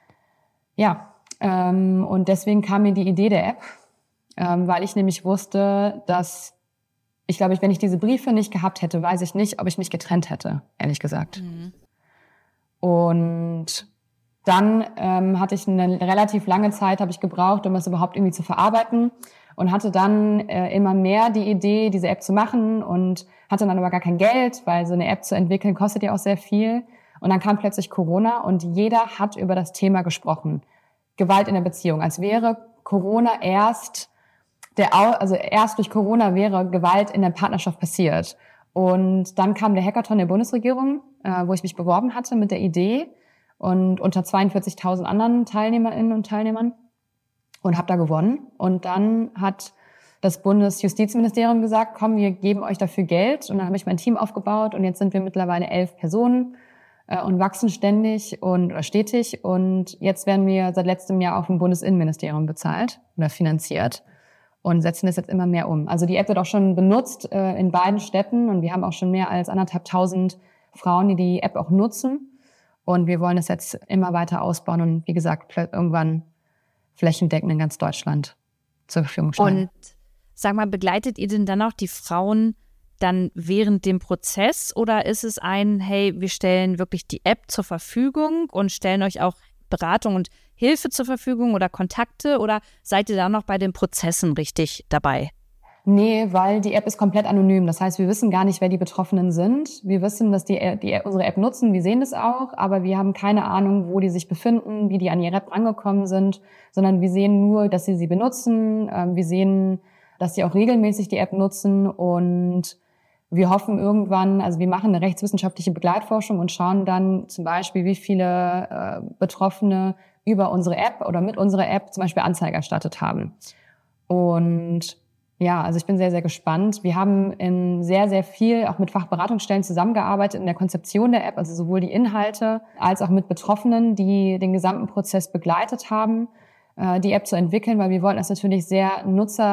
und deswegen kam mir die Idee der App, weil ich nämlich wusste, dass ich glaube, wenn ich diese Briefe nicht gehabt hätte, weiß ich nicht, ob ich mich getrennt hätte, ehrlich gesagt. Mhm. Und dann hatte ich eine relativ lange Zeit, habe ich gebraucht, um es überhaupt irgendwie zu verarbeiten und hatte dann immer mehr die Idee, diese App zu machen und hatte dann aber gar kein Geld, weil so eine App zu entwickeln kostet ja auch sehr viel. Und dann kam plötzlich Corona und jeder hat über das Thema gesprochen. Gewalt in der Beziehung, als wäre Corona erst durch Corona wäre Gewalt in der Partnerschaft passiert. Und dann kam der Hackathon der Bundesregierung, wo ich mich beworben hatte mit der Idee und unter 42.000 anderen Teilnehmerinnen und Teilnehmern und habe da gewonnen. Und dann hat das Bundesjustizministerium gesagt, komm, wir geben euch dafür Geld. Und dann habe ich mein Team aufgebaut und jetzt sind wir mittlerweile 11 Personen und wachsen ständig oder stetig. Und jetzt werden wir seit letztem Jahr auch vom Bundesinnenministerium bezahlt oder finanziert. Und setzen das jetzt immer mehr um. Also die App wird auch schon benutzt in beiden Städten und wir haben auch schon mehr als 1.500 Frauen, die die App auch nutzen. Und wir wollen es jetzt immer weiter ausbauen und wie gesagt, irgendwann flächendeckend in ganz Deutschland zur Verfügung stellen. Und sag mal, begleitet ihr denn dann auch die Frauen dann während dem Prozess oder ist es hey, wir stellen wirklich die App zur Verfügung und stellen euch auch Beratung und Hilfe zur Verfügung oder Kontakte oder seid ihr da noch bei den Prozessen richtig dabei? Nee, weil die App ist komplett anonym. Das heißt, wir wissen gar nicht, wer die Betroffenen sind. Wir wissen, dass die unsere App nutzen, wir sehen das auch, aber wir haben keine Ahnung, wo die sich befinden, wie die an ihre App angekommen sind, sondern wir sehen nur, dass sie benutzen. Wir sehen, dass sie auch regelmäßig die App nutzen und wir hoffen irgendwann, also wir machen eine rechtswissenschaftliche Begleitforschung und schauen dann zum Beispiel, wie viele Betroffene über unsere App oder mit unserer App zum Beispiel Anzeige erstattet haben. Und ja, also ich bin sehr, sehr gespannt. Wir haben sehr, sehr viel auch mit Fachberatungsstellen zusammengearbeitet in der Konzeption der App, also sowohl die Inhalte als auch mit Betroffenen, die den gesamten Prozess begleitet haben, die App zu entwickeln, weil wir wollten das natürlich sehr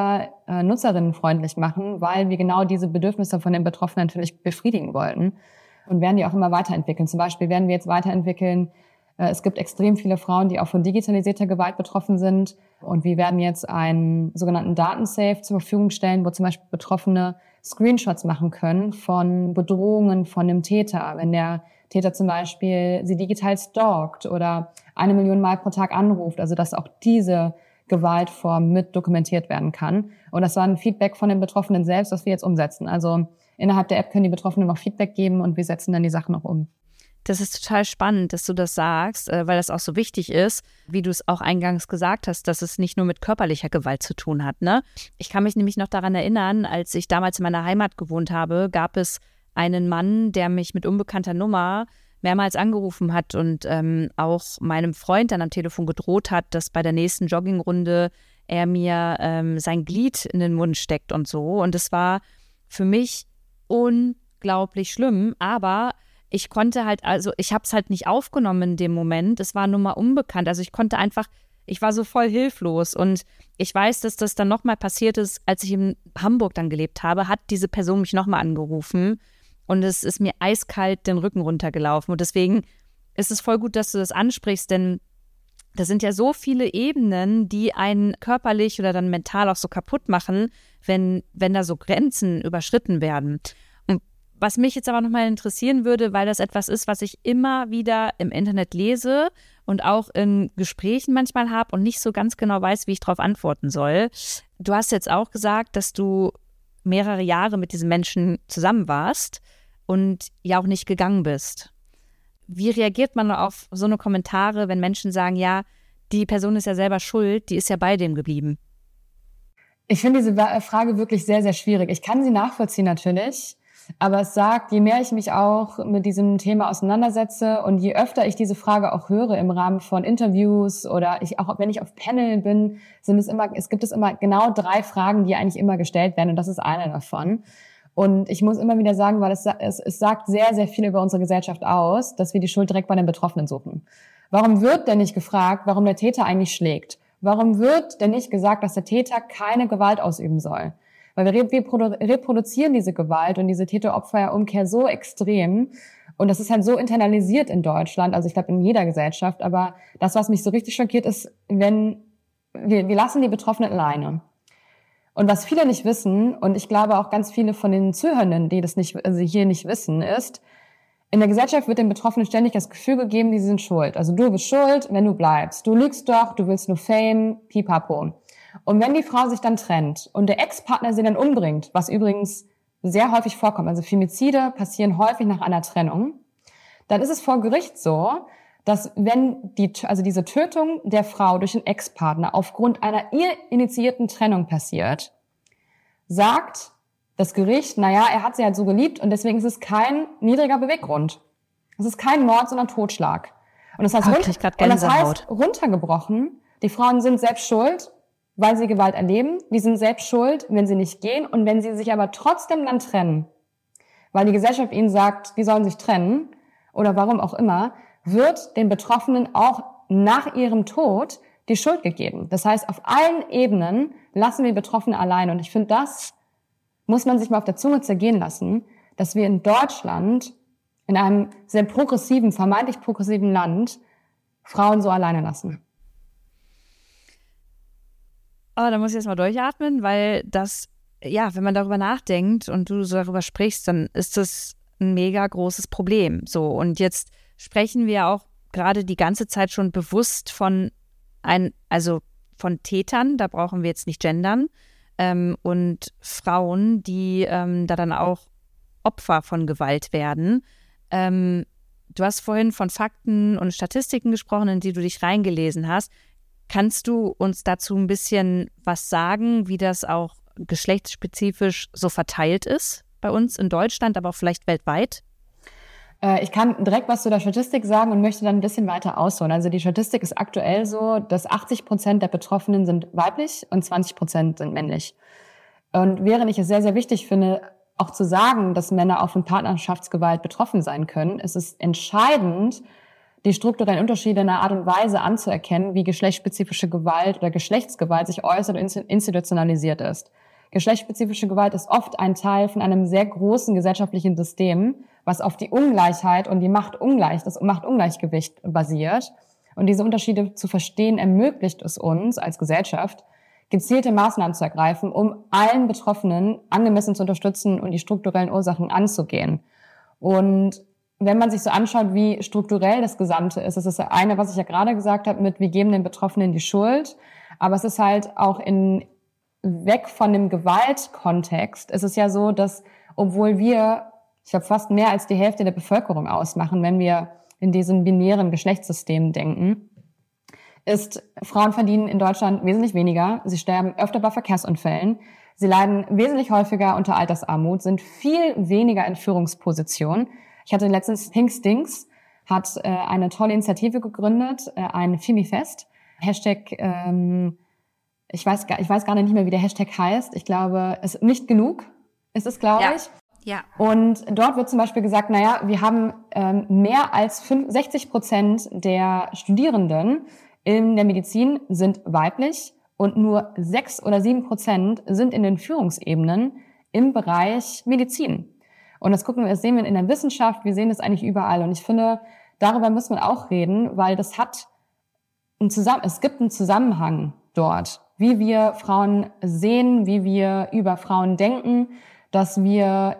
nutzerinnenfreundlich machen, weil wir genau diese Bedürfnisse von den Betroffenen natürlich befriedigen wollten und werden die auch immer weiterentwickeln. Zum Beispiel werden wir jetzt weiterentwickeln, es gibt extrem viele Frauen, die auch von digitalisierter Gewalt betroffen sind. Und wir werden jetzt einen sogenannten Datensafe zur Verfügung stellen, wo zum Beispiel Betroffene Screenshots machen können von Bedrohungen von dem Täter. Wenn der Täter zum Beispiel sie digital stalkt oder 1 Million Mal pro Tag anruft. Also dass auch diese Gewaltform mit dokumentiert werden kann. Und das war ein Feedback von den Betroffenen selbst, was wir jetzt umsetzen. Also innerhalb der App können die Betroffenen noch Feedback geben und wir setzen dann die Sachen noch um. Das ist total spannend, dass du das sagst, weil das auch so wichtig ist, wie du es auch eingangs gesagt hast, dass es nicht nur mit körperlicher Gewalt zu tun hat, ne? Ich kann mich nämlich noch daran erinnern, als ich damals in meiner Heimat gewohnt habe, gab es einen Mann, der mich mit unbekannter Nummer mehrmals angerufen hat und auch meinem Freund dann am Telefon gedroht hat, dass bei der nächsten Joggingrunde er mir sein Glied in den Mund steckt und so. Und es war für mich unglaublich schlimm, aber ich konnte halt, also ich habe es halt nicht aufgenommen in dem Moment. Es war nun mal unbekannt. Also ich war so voll hilflos. Und ich weiß, dass das dann nochmal passiert ist, als ich in Hamburg dann gelebt habe, hat diese Person mich nochmal angerufen. Und es ist mir eiskalt den Rücken runtergelaufen. Und deswegen ist es voll gut, dass du das ansprichst, denn das sind ja so viele Ebenen, die einen körperlich oder dann mental auch so kaputt machen, wenn da so Grenzen überschritten werden. Was mich jetzt aber nochmal interessieren würde, weil das etwas ist, was ich immer wieder im Internet lese und auch in Gesprächen manchmal habe und nicht so ganz genau weiß, wie ich darauf antworten soll. Du hast jetzt auch gesagt, dass du mehrere Jahre mit diesen Menschen zusammen warst und ja auch nicht gegangen bist. Wie reagiert man auf so eine Kommentare, wenn Menschen sagen, ja, die Person ist ja selber schuld, die ist ja bei dem geblieben? Ich finde diese Frage wirklich sehr, sehr schwierig. Ich kann sie nachvollziehen natürlich. Aber es sagt, je mehr ich mich auch mit diesem Thema auseinandersetze und je öfter ich diese Frage auch höre im Rahmen von Interviews oder auch wenn ich auf Panel bin, gibt es immer genau 3 Fragen, die eigentlich immer gestellt werden und das ist eine davon. Und ich muss immer wieder sagen, weil es sagt sehr, sehr viel über unsere Gesellschaft aus, dass wir die Schuld direkt bei den Betroffenen suchen. Warum wird denn nicht gefragt, warum der Täter eigentlich schlägt? Warum wird denn nicht gesagt, dass der Täter keine Gewalt ausüben soll? Weil wir reproduzieren diese Gewalt und diese Täter-Opfer-Umkehr so extrem. Und das ist halt so internalisiert in Deutschland, also ich glaube in jeder Gesellschaft. Aber das, was mich so richtig schockiert, ist, wenn wir lassen die Betroffenen alleine. Und was viele nicht wissen, und ich glaube auch ganz viele von den Zuhörenden, die das hier nicht wissen, ist, in der Gesellschaft wird den Betroffenen ständig das Gefühl gegeben, die sind schuld. Also du bist schuld, wenn du bleibst. Du lügst doch, du willst nur Fame, pipapo. Und wenn die Frau sich dann trennt und der Ex-Partner sie dann umbringt, was übrigens sehr häufig vorkommt, also Femizide passieren häufig nach einer Trennung, dann ist es vor Gericht so, dass wenn diese Tötung der Frau durch den Ex-Partner aufgrund einer ihr initiierten Trennung passiert, sagt das Gericht, er hat sie halt so geliebt und deswegen ist es kein niedriger Beweggrund. Es ist kein Mord, sondern Totschlag. Und das heißt runtergebrochen, die Frauen sind selbst schuld, weil sie Gewalt erleben. Die sind selbst schuld, wenn sie nicht gehen. Und wenn sie sich aber trotzdem dann trennen, weil die Gesellschaft ihnen sagt, die sollen sich trennen oder warum auch immer, wird den Betroffenen auch nach ihrem Tod die Schuld gegeben. Das heißt, auf allen Ebenen lassen wir Betroffene allein. Und ich finde, das muss man sich mal auf der Zunge zergehen lassen, dass wir in Deutschland, in einem sehr progressiven, vermeintlich progressiven Land, Frauen so alleine lassen. Oh, da muss ich jetzt mal durchatmen, weil das, wenn man darüber nachdenkt und du so darüber sprichst, dann ist das ein mega großes Problem. So, und jetzt sprechen wir auch gerade die ganze Zeit schon bewusst von Tätern, da brauchen wir jetzt nicht gendern, und Frauen, die da dann auch Opfer von Gewalt werden. Du hast vorhin von Fakten und Statistiken gesprochen, in die du dich reingelesen hast. Kannst du uns dazu ein bisschen was sagen, wie das auch geschlechtsspezifisch so verteilt ist bei uns in Deutschland, aber auch vielleicht weltweit? Ich kann direkt was zu der Statistik sagen und möchte dann ein bisschen weiter ausholen. Also die Statistik ist aktuell so, dass 80% der Betroffenen sind weiblich und 20% sind männlich. Und während ich es sehr, sehr wichtig finde, auch zu sagen, dass Männer auch von Partnerschaftsgewalt betroffen sein können, ist es entscheidend, die strukturellen Unterschiede in einer Art und Weise anzuerkennen, wie geschlechtsspezifische Gewalt oder Geschlechtsgewalt sich äußert und institutionalisiert ist. Geschlechtsspezifische Gewalt ist oft ein Teil von einem sehr großen gesellschaftlichen System, was auf die Ungleichheit und das Machtungleichgewicht basiert. Und diese Unterschiede zu verstehen, ermöglicht es uns als Gesellschaft, gezielte Maßnahmen zu ergreifen, um allen Betroffenen angemessen zu unterstützen und die strukturellen Ursachen anzugehen. Und wenn man sich so anschaut, wie strukturell das Gesamte ist, das ist ja eine, was ich ja gerade gesagt habe, mit wir geben den Betroffenen die Schuld, aber es ist halt auch weg von dem Gewaltkontext, ist es ja so, dass obwohl wir, ich glaube, fast mehr als die Hälfte der Bevölkerung ausmachen, wenn wir in diesem binären Geschlechtssystem denken, Frauen verdienen in Deutschland wesentlich weniger, sie sterben öfter bei Verkehrsunfällen, sie leiden wesentlich häufiger unter Altersarmut, sind viel weniger in Führungspositionen. Ich hatte letztens Pinkstings, hat eine tolle Initiative gegründet, ein Femifest, Hashtag, ich weiß gar nicht mehr, wie der Hashtag heißt. Ich glaube, es ist nicht genug, ist es, glaube ich. Ja. Und dort wird zum Beispiel gesagt, wir haben mehr als 60% der Studierenden in der Medizin sind weiblich und nur 6 oder 7% sind in den Führungsebenen im Bereich Medizin. Und das sehen wir in der Wissenschaft, wir sehen das eigentlich überall. Und ich finde, darüber muss man auch reden, weil es gibt einen Zusammenhang dort, wie wir Frauen sehen, wie wir über Frauen denken, dass wir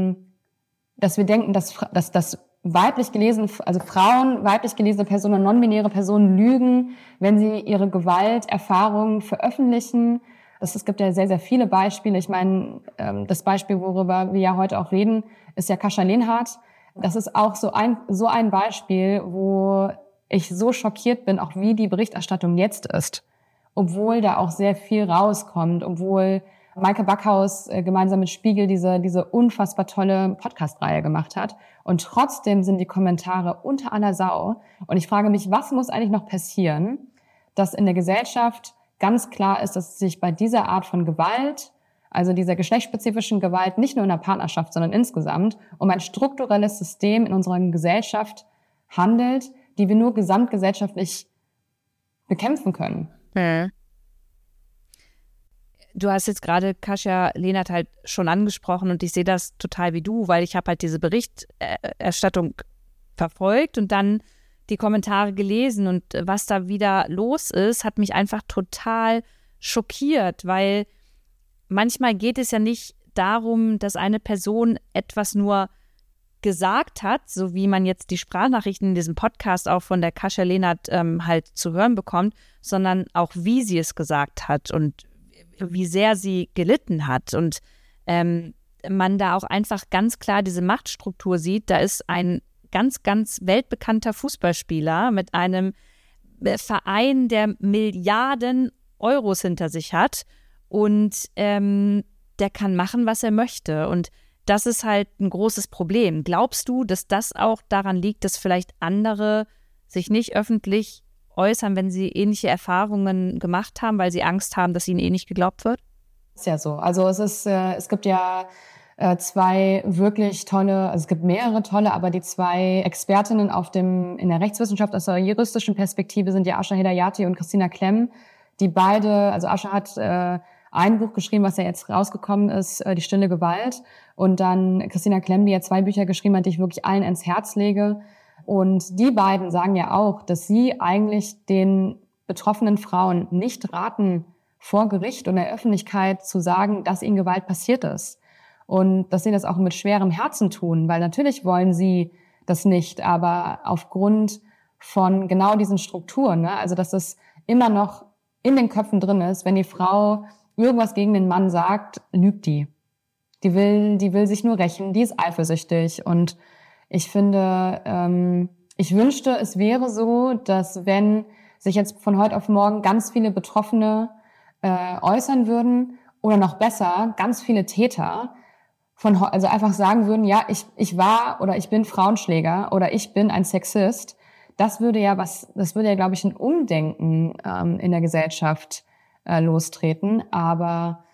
denken, dass weiblich gelesene Personen, non-binäre Personen lügen, wenn sie ihre Gewalterfahrungen veröffentlichen. Es gibt ja sehr, sehr viele Beispiele. Ich meine, das Beispiel, worüber wir ja heute auch reden, ist ja Kasia Lehnhardt. Das ist auch so ein Beispiel, wo ich so schockiert bin, auch wie die Berichterstattung jetzt ist. Obwohl da auch sehr viel rauskommt, obwohl Maike Backhaus gemeinsam mit Spiegel diese unfassbar tolle Podcast-Reihe gemacht hat. Und trotzdem sind die Kommentare unter aller Sau. Und ich frage mich, was muss eigentlich noch passieren, dass in der Gesellschaft ganz klar ist, dass es sich bei dieser Art von Gewalt, also dieser geschlechtsspezifischen Gewalt, nicht nur in der Partnerschaft, sondern insgesamt, um ein strukturelles System in unserer Gesellschaft handelt, die wir nur gesamtgesellschaftlich bekämpfen können. Du hast jetzt gerade Kasia Lehnhardt halt schon angesprochen und ich sehe das total wie du, weil ich habe halt diese Berichterstattung verfolgt und dann die Kommentare gelesen und was da wieder los ist, hat mich einfach total schockiert, weil manchmal geht es ja nicht darum, dass eine Person etwas nur gesagt hat, so wie man jetzt die Sprachnachrichten in diesem Podcast auch von der Kasia Lehnhardt halt zu hören bekommt, sondern auch wie sie es gesagt hat und wie sehr sie gelitten hat und man da auch einfach ganz klar diese Machtstruktur sieht. Da ist ein ganz, ganz weltbekannter Fußballspieler mit einem Verein, der Milliarden Euros hinter sich hat und der kann machen, was er möchte und das ist halt ein großes Problem. Glaubst du, dass das auch daran liegt, dass vielleicht andere sich nicht öffentlich äußern, wenn sie ähnliche Erfahrungen gemacht haben, weil sie Angst haben, dass ihnen nicht geglaubt wird? Ist ja so. Also es gibt ja zwei wirklich tolle, also es gibt mehrere tolle, aber die zwei Expertinnen in der Rechtswissenschaft aus der juristischen Perspektive sind ja Asha Hedayati und Christina Klemm, die beide, also Asha hat ein Buch geschrieben, was ja jetzt rausgekommen ist, Die stille Gewalt, und dann Christina Klemm, die ja 2 Bücher geschrieben hat, die ich wirklich allen ans Herz lege. Und die beiden sagen ja auch, dass sie eigentlich den betroffenen Frauen nicht raten, vor Gericht und in der Öffentlichkeit zu sagen, dass ihnen Gewalt passiert ist. Und dass sie das auch mit schwerem Herzen tun, weil natürlich wollen sie das nicht, aber aufgrund von genau diesen Strukturen, ne? Also dass es immer noch in den Köpfen drin ist, wenn die Frau irgendwas gegen den Mann sagt, lügt die. Die will sich nur rächen, die ist eifersüchtig. Und ich finde, ich wünschte, es wäre so, dass wenn sich jetzt von heute auf morgen ganz viele Betroffene äußern würden oder noch besser, ganz viele Täter, also einfach sagen würden, ja, ich war oder ich bin Frauenschläger oder ich bin ein Sexist, das würde ja, glaube ich, ein Umdenken in der Gesellschaft lostreten. Aber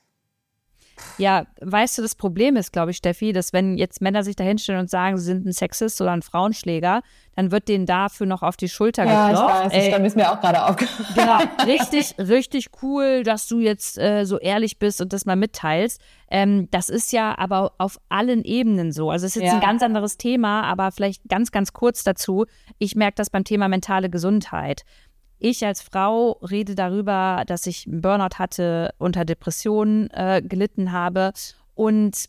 ja, weißt du, das Problem ist, glaube ich, Steffi, dass wenn jetzt Männer sich da hinstellen und sagen, sie sind ein Sexist oder ein Frauenschläger, dann wird denen dafür noch auf die Schulter geklopft. Ja, ich weiß, das ist mir auch gerade aufgefallen. Ja, richtig cool, dass du jetzt so ehrlich bist und das mal mitteilst. Das ist ja aber auf allen Ebenen so. Also es ist jetzt ein ganz anderes Thema, aber vielleicht ganz, ganz kurz dazu. Ich merke das beim Thema mentale Gesundheit. Ich als Frau rede darüber, dass ich einen Burnout hatte, unter Depressionen gelitten habe, und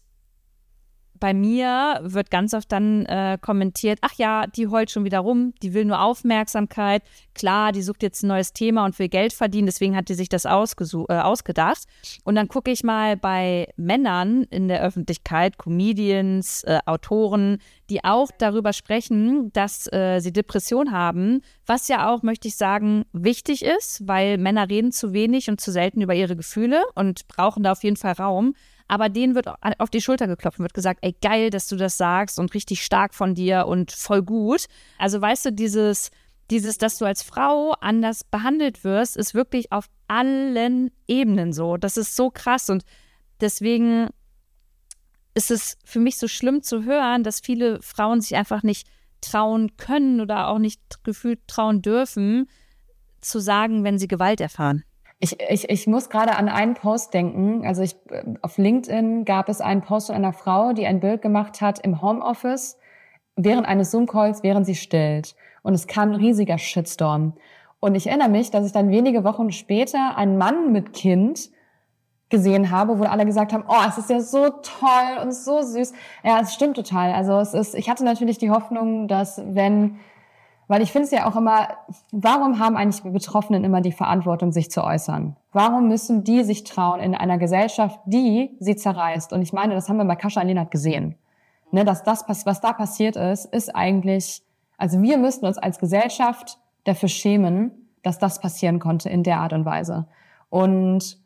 bei mir wird ganz oft dann kommentiert, ach ja, die heult schon wieder rum, die will nur Aufmerksamkeit. Klar, die sucht jetzt ein neues Thema und will Geld verdienen, deswegen hat die sich das ausgedacht. Und dann gucke ich mal bei Männern in der Öffentlichkeit, Comedians, Autoren, die auch darüber sprechen, dass sie Depression haben, was ja auch, möchte ich sagen, wichtig ist, weil Männer reden zu wenig und zu selten über ihre Gefühle und brauchen da auf jeden Fall Raum. Aber denen wird auf die Schulter geklopft und wird gesagt, ey, geil, dass du das sagst und richtig stark von dir und voll gut. Also weißt du, dieses, dass du als Frau anders behandelt wirst, ist wirklich auf allen Ebenen so. Das ist so krass, und deswegen ist es für mich so schlimm zu hören, dass viele Frauen sich einfach nicht trauen können oder auch nicht gefühlt trauen dürfen, zu sagen, wenn sie Gewalt erfahren. Ich muss gerade an einen Post denken. Also auf LinkedIn gab es einen Post von einer Frau, die ein Bild gemacht hat im Homeoffice während eines Zoom-Calls, während sie stillt. Und es kam ein riesiger Shitstorm. Und ich erinnere mich, dass ich dann wenige Wochen später einen Mann mit Kind gesehen habe, wo alle gesagt haben, oh, es ist ja so toll und so süß. Ja, es stimmt total. Also ich hatte natürlich die Hoffnung, dass weil ich finde es ja auch immer, warum haben eigentlich die Betroffenen immer die Verantwortung, sich zu äußern? Warum müssen die sich trauen in einer Gesellschaft, die sie zerreißt? Und ich meine, das haben wir bei Kasia Lehnert gesehen. Ne, dass was da passiert ist eigentlich, also wir müssten uns als Gesellschaft dafür schämen, dass das passieren konnte in der Art und Weise. Und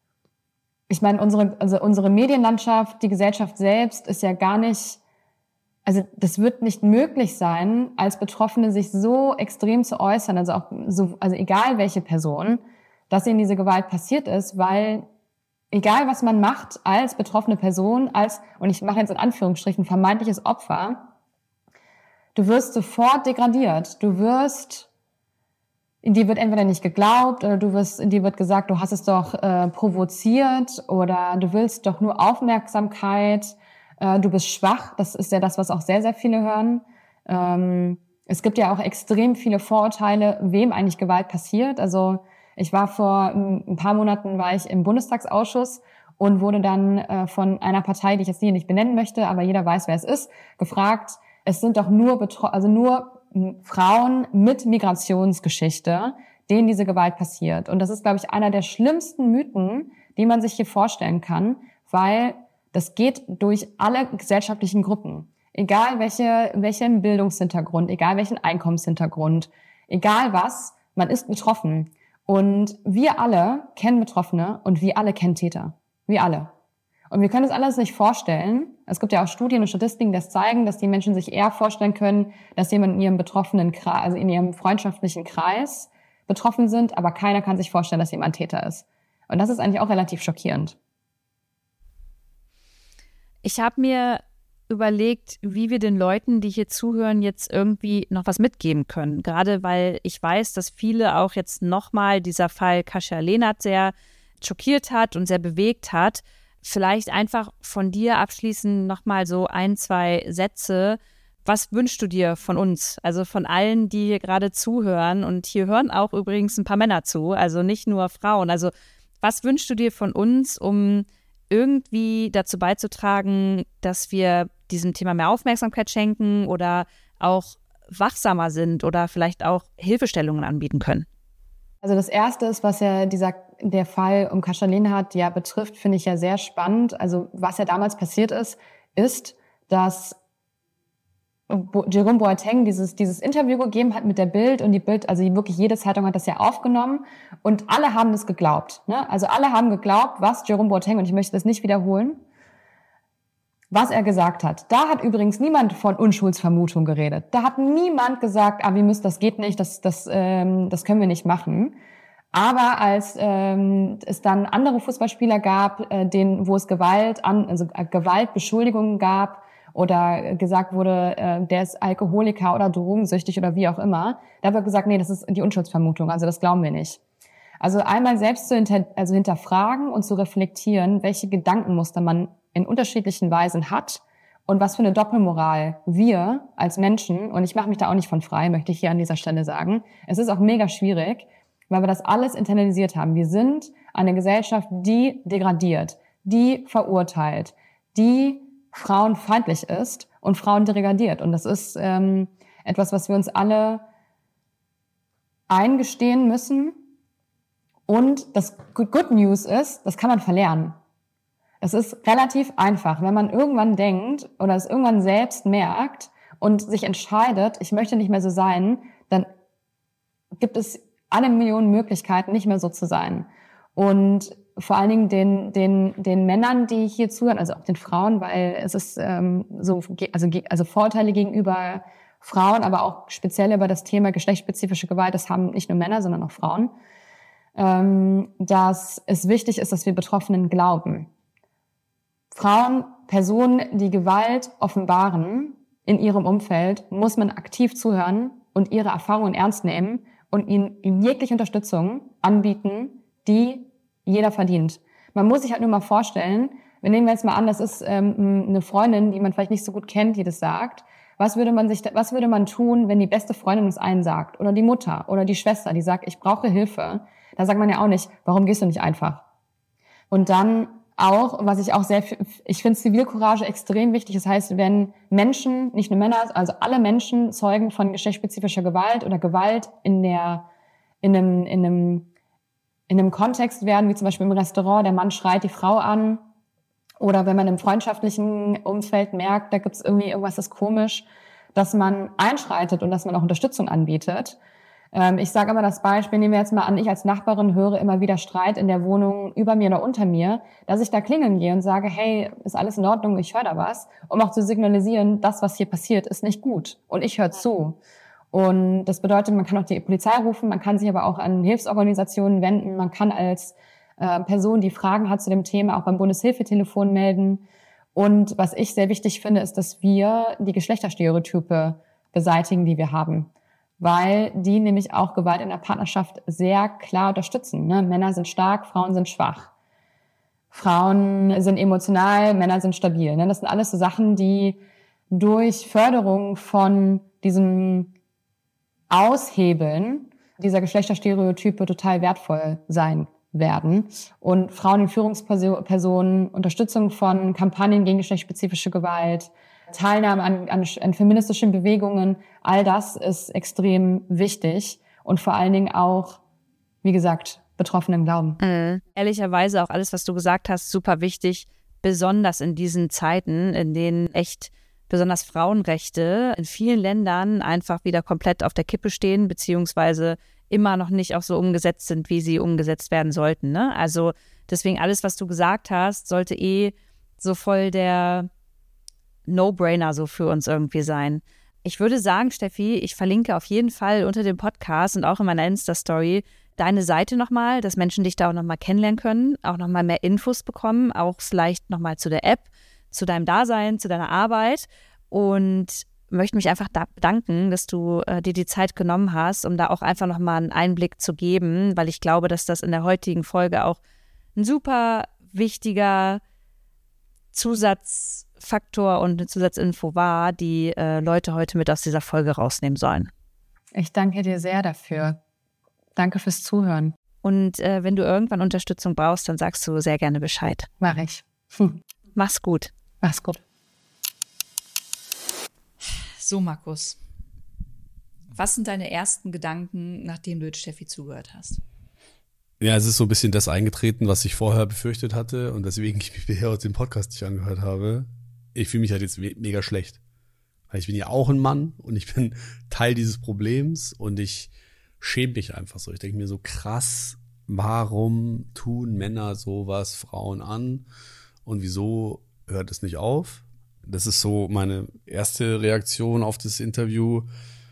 ich meine, unsere Medienlandschaft, die Gesellschaft selbst ist ja gar nicht, also das wird nicht möglich sein, als Betroffene sich so extrem zu äußern, also egal welche Person, dass ihnen diese Gewalt passiert ist, weil egal was man macht als betroffene Person, und ich mache jetzt in Anführungsstrichen vermeintliches Opfer, du wirst sofort degradiert. In dir wird entweder nicht geglaubt oder in dir wird gesagt, du hast es doch provoziert oder du willst doch nur Aufmerksamkeit. Du bist schwach, das ist ja das, was auch sehr, sehr viele hören. Es gibt ja auch extrem viele Vorurteile, wem eigentlich Gewalt passiert. Also ich war vor ein paar Monaten im Bundestagsausschuss und wurde dann von einer Partei, die ich jetzt hier nicht benennen möchte, aber jeder weiß, wer es ist, gefragt, es sind doch nur Frauen mit Migrationsgeschichte, denen diese Gewalt passiert. Und das ist, glaube ich, einer der schlimmsten Mythen, die man sich hier vorstellen kann, weil das geht durch alle gesellschaftlichen Gruppen. Egal welchen Bildungshintergrund, egal welchen Einkommenshintergrund, egal was, man ist betroffen. Und wir alle kennen Betroffene und wir alle kennen Täter. Wir alle. Und wir können uns alles nicht vorstellen. Es gibt ja auch Studien und Statistiken, die das zeigen, dass die Menschen sich eher vorstellen können, dass jemand in ihrem betroffenen Kreis, also in ihrem freundschaftlichen Kreis betroffen sind, aber keiner kann sich vorstellen, dass jemand Täter ist. Und das ist eigentlich auch relativ schockierend. Ich habe mir überlegt, wie wir den Leuten, die hier zuhören, jetzt irgendwie noch was mitgeben können. Gerade weil ich weiß, dass viele auch jetzt nochmal dieser Fall Kasia Lehnert sehr schockiert hat und sehr bewegt hat. Vielleicht einfach von dir abschließend nochmal so 1, 2 Sätze. Was wünschst du dir von uns? Also von allen, die hier gerade zuhören. Und hier hören auch übrigens ein paar Männer zu, also nicht nur Frauen. Also was wünschst du dir von uns, um irgendwie dazu beizutragen, dass wir diesem Thema mehr Aufmerksamkeit schenken oder auch wachsamer sind oder vielleicht auch Hilfestellungen anbieten können? Also das Erste ist, was ja dieser der Fall um Kasia Lehnhardt ja betrifft, finde ich ja sehr spannend. Also was ja damals passiert ist, dass Jerome Boateng dieses Interview gegeben hat mit der Bild und die Bild, also wirklich jede Zeitung hat das ja aufgenommen und alle haben das geglaubt. Ne? Also alle haben geglaubt, was Jerome Boateng, und ich möchte das nicht wiederholen, was er gesagt hat. Da hat übrigens niemand von Unschuldsvermutung geredet. Da hat niemand gesagt, das geht nicht, das können wir nicht machen. Aber als es dann andere Fußballspieler gab, wo es Gewaltbeschuldigungen gab oder gesagt wurde, der ist Alkoholiker oder drogensüchtig oder wie auch immer, da wird gesagt, nee, das ist die Unschuldsvermutung, also das glauben wir nicht. Also einmal selbst zu hinterfragen und zu reflektieren, welche Gedankenmuster man in unterschiedlichen Weisen hat und was für eine Doppelmoral wir als Menschen, und ich mache mich da auch nicht von frei, möchte ich hier an dieser Stelle sagen, es ist auch mega schwierig, weil wir das alles internalisiert haben. Wir sind eine Gesellschaft, die degradiert, die verurteilt, die frauenfeindlich ist und Frauen degradiert. Und das ist etwas, was wir uns alle eingestehen müssen. Und das Good News ist, das kann man verlernen. Es ist relativ einfach. Wenn man irgendwann denkt oder es irgendwann selbst merkt und sich entscheidet, ich möchte nicht mehr so sein, dann gibt es alle Millionen Möglichkeiten, nicht mehr so zu sein. Und vor allen Dingen den Männern, die hier zuhören, also auch den Frauen, weil es ist also Vorteile gegenüber Frauen, aber auch speziell über das Thema geschlechtsspezifische Gewalt, das haben nicht nur Männer, sondern auch Frauen, dass es wichtig ist, dass wir Betroffenen glauben. Frauen, Personen, die Gewalt offenbaren in ihrem Umfeld, muss man aktiv zuhören und ihre Erfahrungen ernst nehmen und ihnen jegliche Unterstützung anbieten, die jeder verdient. Man muss sich halt nur mal vorstellen, wir nehmen jetzt mal an, das ist eine Freundin, die man vielleicht nicht so gut kennt, die das sagt. Was würde man tun, wenn die beste Freundin es einen sagt? Oder die Mutter oder die Schwester, die sagt, ich brauche Hilfe. Da sagt man ja auch nicht, warum gehst du nicht einfach? Und dann auch, ich finde Zivilcourage extrem wichtig. Das heißt, wenn Menschen, nicht nur Männer, also alle Menschen Zeugen von geschlechtsspezifischer Gewalt oder Gewalt in einem Kontext werden, wie zum Beispiel im Restaurant, der Mann schreit die Frau an, oder wenn man im freundschaftlichen Umfeld merkt, da gibt es irgendwie irgendwas, das ist komisch, dass man einschreitet und dass man auch Unterstützung anbietet. Ich sage immer das Beispiel, nehmen wir jetzt mal an, ich als Nachbarin höre immer wieder Streit in der Wohnung über mir oder unter mir, dass ich da klingeln gehe und sage, hey, ist alles in Ordnung, ich höre da was, um auch zu signalisieren, das, was hier passiert, ist nicht gut und ich höre zu. Und das bedeutet, man kann auch die Polizei rufen, man kann sich aber auch an Hilfsorganisationen wenden, man kann als Person, die Fragen hat zu dem Thema, auch beim Bundeshilfetelefon melden. Und was ich sehr wichtig finde, ist, dass wir die Geschlechterstereotype beseitigen, die wir haben. Weil die nämlich auch Gewalt in der Partnerschaft sehr klar unterstützen. Ne? Männer sind stark, Frauen sind schwach. Frauen sind emotional, Männer sind stabil. Ne? Das sind alles so Sachen, die durch Förderung von diesem Aushebeln dieser Geschlechterstereotype total wertvoll sein werden. Und Frauen in Führungspersonen, Unterstützung von Kampagnen gegen geschlechtsspezifische Gewalt, Teilnahme an feministischen Bewegungen, all das ist extrem wichtig und vor allen Dingen auch, wie gesagt, Betroffenen glauben. Ehrlicherweise auch alles, was du gesagt hast, super wichtig, besonders in diesen Zeiten, in denen echt besonders Frauenrechte in vielen Ländern einfach wieder komplett auf der Kippe stehen, beziehungsweise immer noch nicht auch so umgesetzt sind, wie sie umgesetzt werden sollten. Ne? Also deswegen alles, was du gesagt hast, sollte so voll der No-Brainer so für uns irgendwie sein. Ich würde sagen, Steffi, ich verlinke auf jeden Fall unter dem Podcast und auch in meiner Insta-Story deine Seite nochmal, dass Menschen dich da auch nochmal kennenlernen können, auch nochmal mehr Infos bekommen, auch vielleicht nochmal zu der App, zu deinem Dasein, zu deiner Arbeit, und möchte mich einfach bedanken, dass du dir die Zeit genommen hast, um da auch einfach nochmal einen Einblick zu geben, weil ich glaube, dass das in der heutigen Folge auch ein super wichtiger Zusatzfaktor und eine Zusatzinfo war, die Leute heute mit aus dieser Folge rausnehmen sollen. Ich danke dir sehr dafür. Danke fürs Zuhören. Und wenn du irgendwann Unterstützung brauchst, dann sagst du sehr gerne Bescheid. Mach ich. Mach's gut. Mach's gut. So, Markus, was sind deine ersten Gedanken, nachdem du jetzt Steffi zugehört hast? Ja, es ist so ein bisschen das eingetreten, was ich vorher befürchtet hatte und weswegen ich mich bisher aus dem Podcast nicht angehört habe. Ich fühle mich halt jetzt mega schlecht. Weil ich bin ja auch ein Mann und ich bin Teil dieses Problems und ich schäme mich einfach so. Ich denke mir so krass, warum tun Männer sowas Frauen an und wieso hört es nicht auf? Das ist so meine erste Reaktion auf das Interview.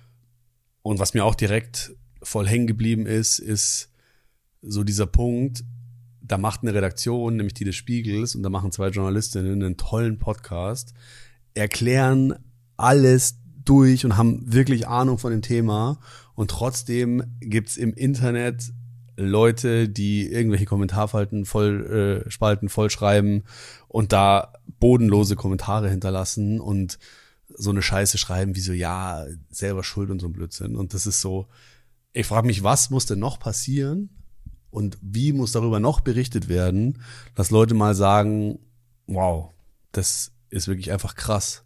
Und was mir auch direkt voll hängen geblieben ist so dieser Punkt, da macht eine Redaktion, nämlich die des Spiegels, und da machen 2 Journalistinnen einen tollen Podcast, erklären alles durch und haben wirklich Ahnung von dem Thema, und trotzdem gibt's im Internet Leute, die irgendwelche Kommentarspalten vollschreiben und da bodenlose Kommentare hinterlassen und so eine Scheiße schreiben wie so, ja, selber schuld und so ein Blödsinn. Und das ist so, ich frage mich, was muss denn noch passieren und wie muss darüber noch berichtet werden, dass Leute mal sagen, wow, das ist wirklich einfach krass.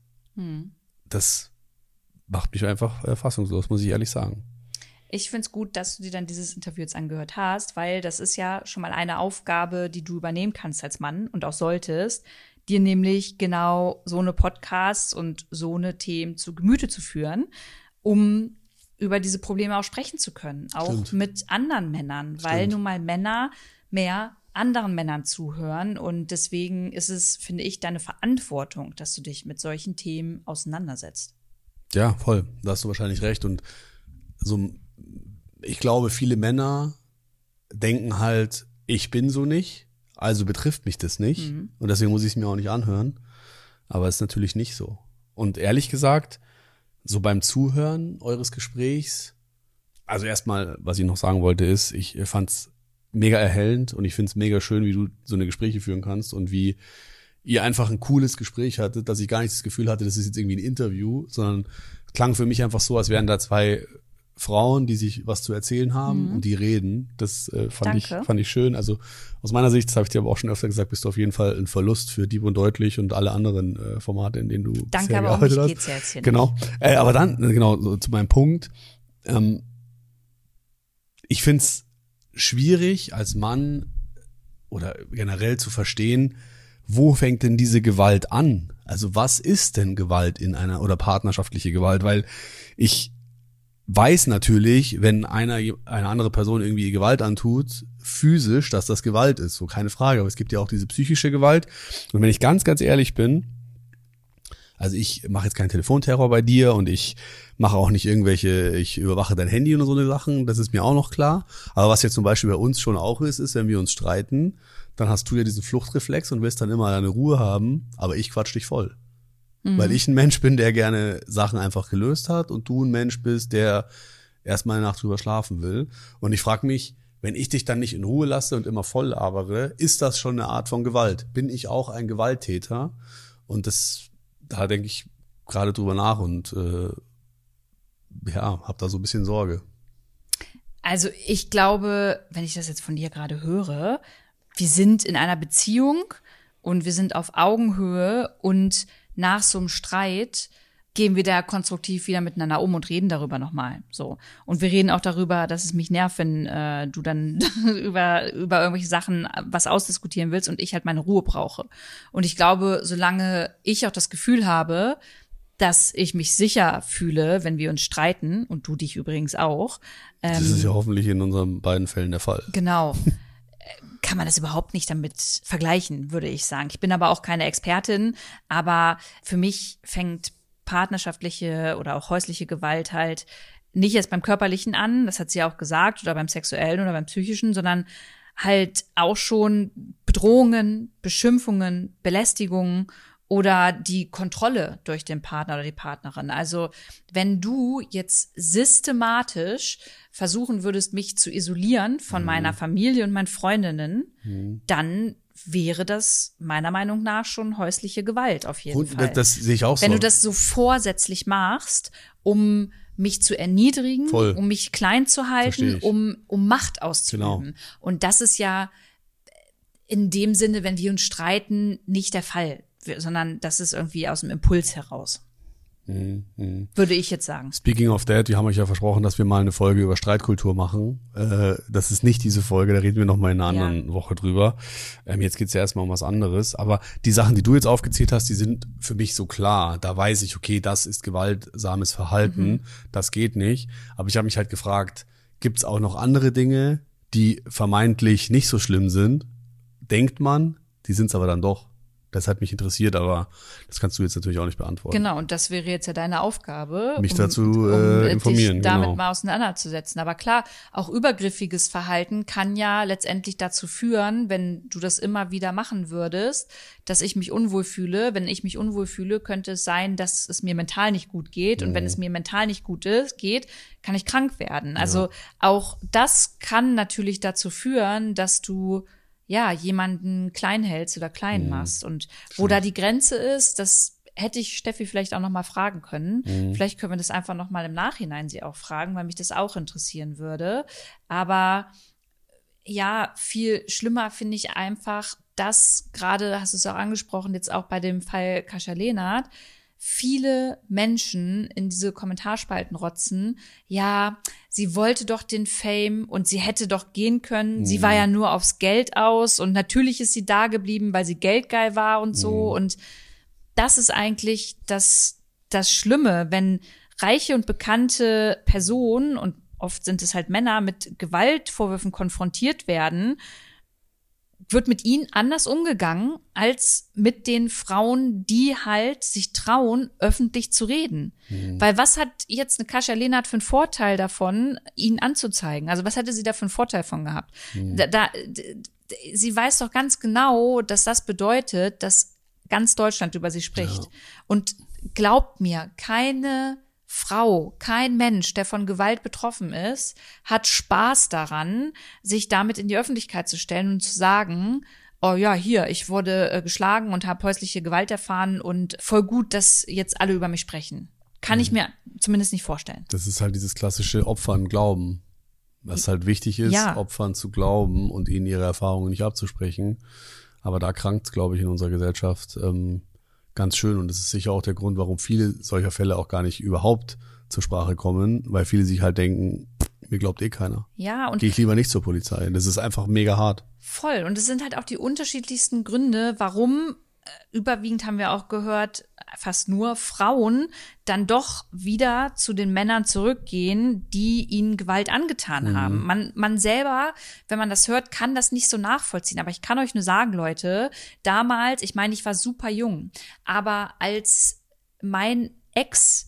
Das macht mich einfach fassungslos, muss ich ehrlich sagen. Ich find's gut, dass du dir dann dieses Interview jetzt angehört hast, weil das ist ja schon mal eine Aufgabe, die du übernehmen kannst als Mann und auch solltest, dir nämlich genau so eine Podcasts und so eine Themen zu Gemüte zu führen, um über diese Probleme auch sprechen zu können, auch Stimmt. mit anderen Männern, weil nun mal Männer mehr anderen Männern zuhören, und deswegen ist es, finde ich, deine Verantwortung, dass du dich mit solchen Themen auseinandersetzt. Ja, voll, da hast du wahrscheinlich recht. Und so, ich glaube, viele Männer denken halt, ich bin so nicht, also betrifft mich das nicht. Und deswegen muss ich es mir auch nicht anhören. Aber es ist natürlich nicht so. Und ehrlich gesagt, so beim Zuhören eures Gesprächs, also erstmal, was ich noch sagen wollte, ist, ich fand's mega erhellend und ich find's mega schön, wie du so eine Gespräche führen kannst und wie ihr einfach ein cooles Gespräch hattet, dass ich gar nicht das Gefühl hatte, das ist jetzt irgendwie ein Interview, sondern klang für mich einfach so, als wären da 2 Frauen, die sich was zu erzählen haben und die reden. Das fand ich schön. Also aus meiner Sicht, das habe ich dir aber auch schon öfter gesagt, bist du auf jeden Fall ein Verlust für Dieb und Deutlich und alle anderen Formate, in denen du Danke, aber um mich geht's ja jetzt hier genau. nicht. Aber dann, genau, so zu meinem Punkt. Ich find's schwierig als Mann oder generell zu verstehen, wo fängt denn diese Gewalt an? Also was ist denn Gewalt in einer oder partnerschaftliche Gewalt? Weil ich weiß natürlich, wenn eine andere Person irgendwie Gewalt antut, physisch, dass das Gewalt ist, so keine Frage. Aber es gibt ja auch diese psychische Gewalt. Und wenn ich ganz, ganz ehrlich bin, also ich mache jetzt keinen Telefonterror bei dir und ich mache auch nicht ich überwache dein Handy und so eine Sachen, das ist mir auch noch klar. Aber was jetzt zum Beispiel bei uns schon auch ist, wenn wir uns streiten, dann hast du ja diesen Fluchtreflex und willst dann immer deine Ruhe haben, aber ich quatsch dich voll. Weil ich ein Mensch bin, der gerne Sachen einfach gelöst hat und du ein Mensch bist, der erstmal eine Nacht drüber schlafen will. Und ich frage mich, wenn ich dich dann nicht in Ruhe lasse und immer voll labere, ist das schon eine Art von Gewalt? Bin ich auch ein Gewalttäter? Und da denke ich gerade drüber nach und habe da so ein bisschen Sorge. Also ich glaube, wenn ich das jetzt von dir gerade höre, wir sind in einer Beziehung und wir sind auf Augenhöhe, und nach so einem Streit gehen wir da konstruktiv wieder miteinander um und reden darüber nochmal. So. Und wir reden auch darüber, dass es mich nervt, wenn du dann über irgendwelche Sachen was ausdiskutieren willst und ich halt meine Ruhe brauche. Und ich glaube, solange ich auch das Gefühl habe, dass ich mich sicher fühle, wenn wir uns streiten, und du dich übrigens auch. Das ist ja hoffentlich in unseren beiden Fällen der Fall. Genau. Kann man das überhaupt nicht damit vergleichen, würde ich sagen. Ich bin aber auch keine Expertin, aber für mich fängt partnerschaftliche oder auch häusliche Gewalt halt nicht erst beim Körperlichen an, das hat sie auch gesagt, oder beim Sexuellen oder beim Psychischen, sondern halt auch schon Bedrohungen, Beschimpfungen, Belästigungen oder die Kontrolle durch den Partner oder die Partnerin. Also wenn du jetzt systematisch versuchen würdest, mich zu isolieren von meiner Familie und meinen Freundinnen, dann wäre das meiner Meinung nach schon häusliche Gewalt auf jeden Fall. Das sehe ich auch so. Wenn du das so vorsätzlich machst, um mich zu erniedrigen, um mich klein zu halten, um Macht auszuüben. Genau. Und das ist ja in dem Sinne, wenn wir uns streiten, nicht der Fall, sondern das ist irgendwie aus dem Impuls heraus. Würde ich jetzt sagen. Speaking of that, wir haben euch ja versprochen, dass wir mal eine Folge über Streitkultur machen. Das ist nicht diese Folge, da reden wir noch mal in einer anderen Woche drüber. Jetzt geht's ja erstmal um was anderes. Aber die Sachen, die du jetzt aufgezählt hast, die sind für mich so klar. Da weiß ich, okay, das ist gewaltsames Verhalten, das geht nicht. Aber ich habe mich halt gefragt, gibt's auch noch andere Dinge, die vermeintlich nicht so schlimm sind? Denkt man, die sind's aber dann doch. Das hat mich interessiert, aber das kannst du jetzt natürlich auch nicht beantworten. Genau, und das wäre jetzt ja deine Aufgabe, mich dazu informieren, dich damit mal auseinanderzusetzen. Aber klar, auch übergriffiges Verhalten kann ja letztendlich dazu führen, wenn du das immer wieder machen würdest, dass ich mich unwohl fühle. Wenn ich mich unwohl fühle, könnte es sein, dass es mir mental nicht gut geht. Und wenn es mir mental nicht gut geht, kann ich krank werden. Also auch das kann natürlich dazu führen, dass du jemanden klein hältst oder klein machst. Und wo da die Grenze ist, das hätte ich Steffi vielleicht auch noch mal fragen können. Vielleicht können wir das einfach noch mal im Nachhinein sie auch fragen, weil mich das auch interessieren würde. Aber ja, viel schlimmer finde ich einfach, dass gerade, hast du es auch angesprochen, jetzt auch bei dem Fall Kasia Lehnert, viele Menschen in diese Kommentarspalten rotzen, ja, sie wollte doch den Fame und sie hätte doch gehen können, sie war ja nur aufs Geld aus und natürlich ist sie da geblieben, weil sie geldgeil war und so und das ist eigentlich das Schlimme, wenn reiche und bekannte Personen, und oft sind es halt Männer, mit Gewaltvorwürfen konfrontiert werden, wird mit ihnen anders umgegangen als mit den Frauen, die halt sich trauen, öffentlich zu reden. Weil was hat jetzt eine Kasia Lehnert für einen Vorteil davon, ihn anzuzeigen? Also was hätte sie da für einen Vorteil von gehabt? Sie weiß doch ganz genau, dass das bedeutet, dass ganz Deutschland über sie spricht. Ja. Und glaubt mir, keine Frau, kein Mensch, der von Gewalt betroffen ist, hat Spaß daran, sich damit in die Öffentlichkeit zu stellen und zu sagen, oh ja, hier, ich wurde geschlagen und habe häusliche Gewalt erfahren und voll gut, dass jetzt alle über mich sprechen. Kann ich mir zumindest nicht vorstellen. Das ist halt dieses klassische Opfern glauben. Was halt wichtig ist, Opfern zu glauben und ihnen ihre Erfahrungen nicht abzusprechen. Aber da krankt's, glaube ich, in unserer Gesellschaft ganz schön. Und das ist sicher auch der Grund, warum viele solcher Fälle auch gar nicht überhaupt zur Sprache kommen, weil viele sich halt denken, mir glaubt eh keiner. Ja, und gehe ich lieber nicht zur Polizei. Das ist einfach mega hart. Voll. Und es sind halt auch die unterschiedlichsten Gründe, warum überwiegend haben wir auch gehört, fast nur Frauen dann doch wieder zu den Männern zurückgehen, die ihnen Gewalt angetan haben. Man selber, wenn man das hört, kann das nicht so nachvollziehen. Aber ich kann euch nur sagen, Leute, damals, ich meine, ich war super jung, aber als mein Ex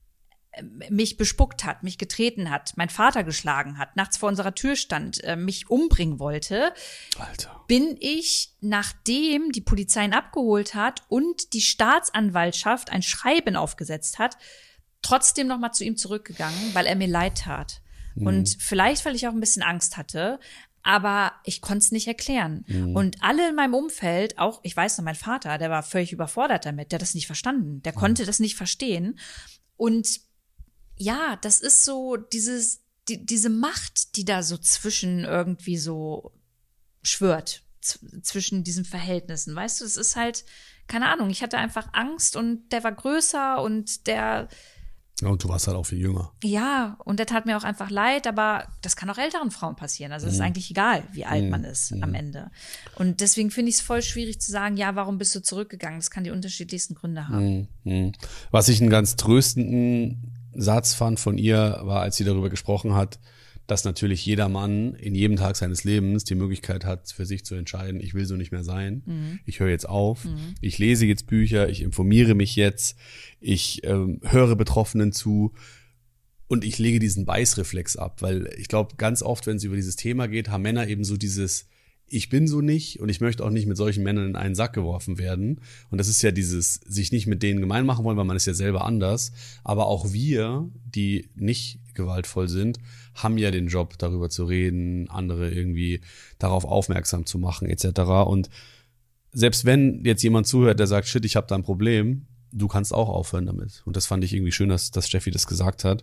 mich bespuckt hat, mich getreten hat, mein Vater geschlagen hat, nachts vor unserer Tür stand, mich umbringen wollte, Alter, bin ich, nachdem die Polizei ihn abgeholt hat und die Staatsanwaltschaft ein Schreiben aufgesetzt hat, trotzdem noch mal zu ihm zurückgegangen, weil er mir leid tat. Und vielleicht, weil ich auch ein bisschen Angst hatte, aber ich konnte es nicht erklären. Und alle in meinem Umfeld, auch, ich weiß noch, mein Vater, der war völlig überfordert damit, der hat das nicht verstanden, der konnte das nicht verstehen. Und ja, das ist so diese Macht, die da so zwischen irgendwie so schwört, zwischen diesen Verhältnissen. Weißt du, es ist halt, keine Ahnung, ich hatte einfach Angst und der war größer und der. Ja, und du warst halt auch viel jünger. Ja, und der tat mir auch einfach leid, aber das kann auch älteren Frauen passieren. Also es ist eigentlich egal, wie alt man ist am Ende. Und deswegen finde ich es voll schwierig zu sagen, ja, warum bist du zurückgegangen? Das kann die unterschiedlichsten Gründe haben. Was ich einen ganz tröstenden Satz fand von ihr, war, als sie darüber gesprochen hat, dass natürlich jeder Mann in jedem Tag seines Lebens die Möglichkeit hat, für sich zu entscheiden, ich will so nicht mehr sein, ich höre jetzt auf, ich lese jetzt Bücher, ich informiere mich jetzt, ich höre Betroffenen zu und ich lege diesen Beißreflex ab, weil ich glaube, ganz oft, wenn es über dieses Thema geht, haben Männer eben so dieses ich bin so nicht und ich möchte auch nicht mit solchen Männern in einen Sack geworfen werden. Und das ist ja dieses, sich nicht mit denen gemein machen wollen, weil man ist ja selber anders. Aber auch wir, die nicht gewaltvoll sind, haben ja den Job, darüber zu reden, andere irgendwie darauf aufmerksam zu machen, etc. Und selbst wenn jetzt jemand zuhört, der sagt, shit, ich habe da ein Problem, du kannst auch aufhören damit. Und das fand ich irgendwie schön, dass Steffi das gesagt hat.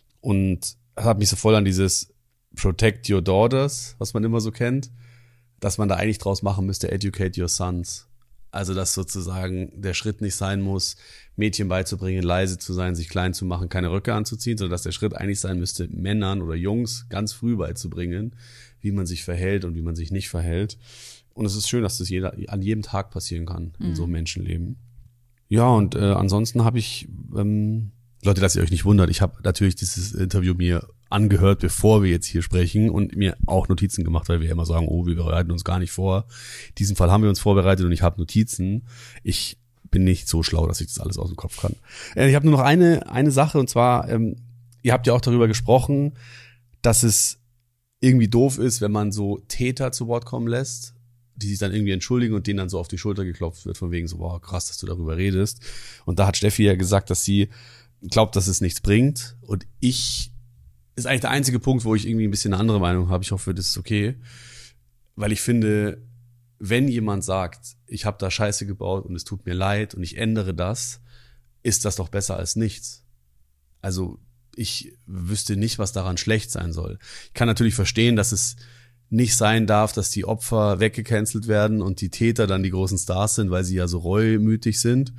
Und das hat mich so voll an dieses Protect your daughters, was man immer so kennt, dass man da eigentlich draus machen müsste, educate your sons. Also, dass sozusagen der Schritt nicht sein muss, Mädchen beizubringen, leise zu sein, sich klein zu machen, keine Röcke anzuziehen, sondern dass der Schritt eigentlich sein müsste, Männern oder Jungs ganz früh beizubringen, wie man sich verhält und wie man sich nicht verhält. Und es ist schön, dass das an jedem Tag passieren kann in so einem Menschenleben. Ja, und ansonsten habe ich, Leute, dass ihr euch nicht wundert, ich habe natürlich dieses Interview mir angehört, bevor wir jetzt hier sprechen und mir auch Notizen gemacht, weil wir immer sagen, wir bereiten uns gar nicht vor. In diesem Fall haben wir uns vorbereitet und ich habe Notizen. Ich bin nicht so schlau, dass ich das alles aus dem Kopf kann. Ich habe nur noch eine Sache, und zwar, ihr habt ja auch darüber gesprochen, dass es irgendwie doof ist, wenn man so Täter zu Wort kommen lässt, die sich dann irgendwie entschuldigen und denen dann so auf die Schulter geklopft wird, von wegen so, wow, krass, dass du darüber redest. Und da hat Steffi ja gesagt, dass sie glaubt, dass es nichts bringt. Und ist eigentlich der einzige Punkt, wo ich irgendwie ein bisschen eine andere Meinung habe. Ich hoffe, das ist okay. Weil ich finde, wenn jemand sagt, ich habe da Scheiße gebaut und es tut mir leid und ich ändere das, ist das doch besser als nichts. Also ich wüsste nicht, was daran schlecht sein soll. Ich kann natürlich verstehen, dass es nicht sein darf, dass die Opfer weggecancelt werden und die Täter dann die großen Stars sind, weil sie ja so reumütig sind.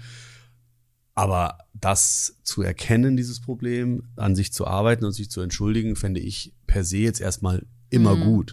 Aber das zu erkennen, dieses Problem, an sich zu arbeiten und sich zu entschuldigen, fände ich per se jetzt erstmal immer gut.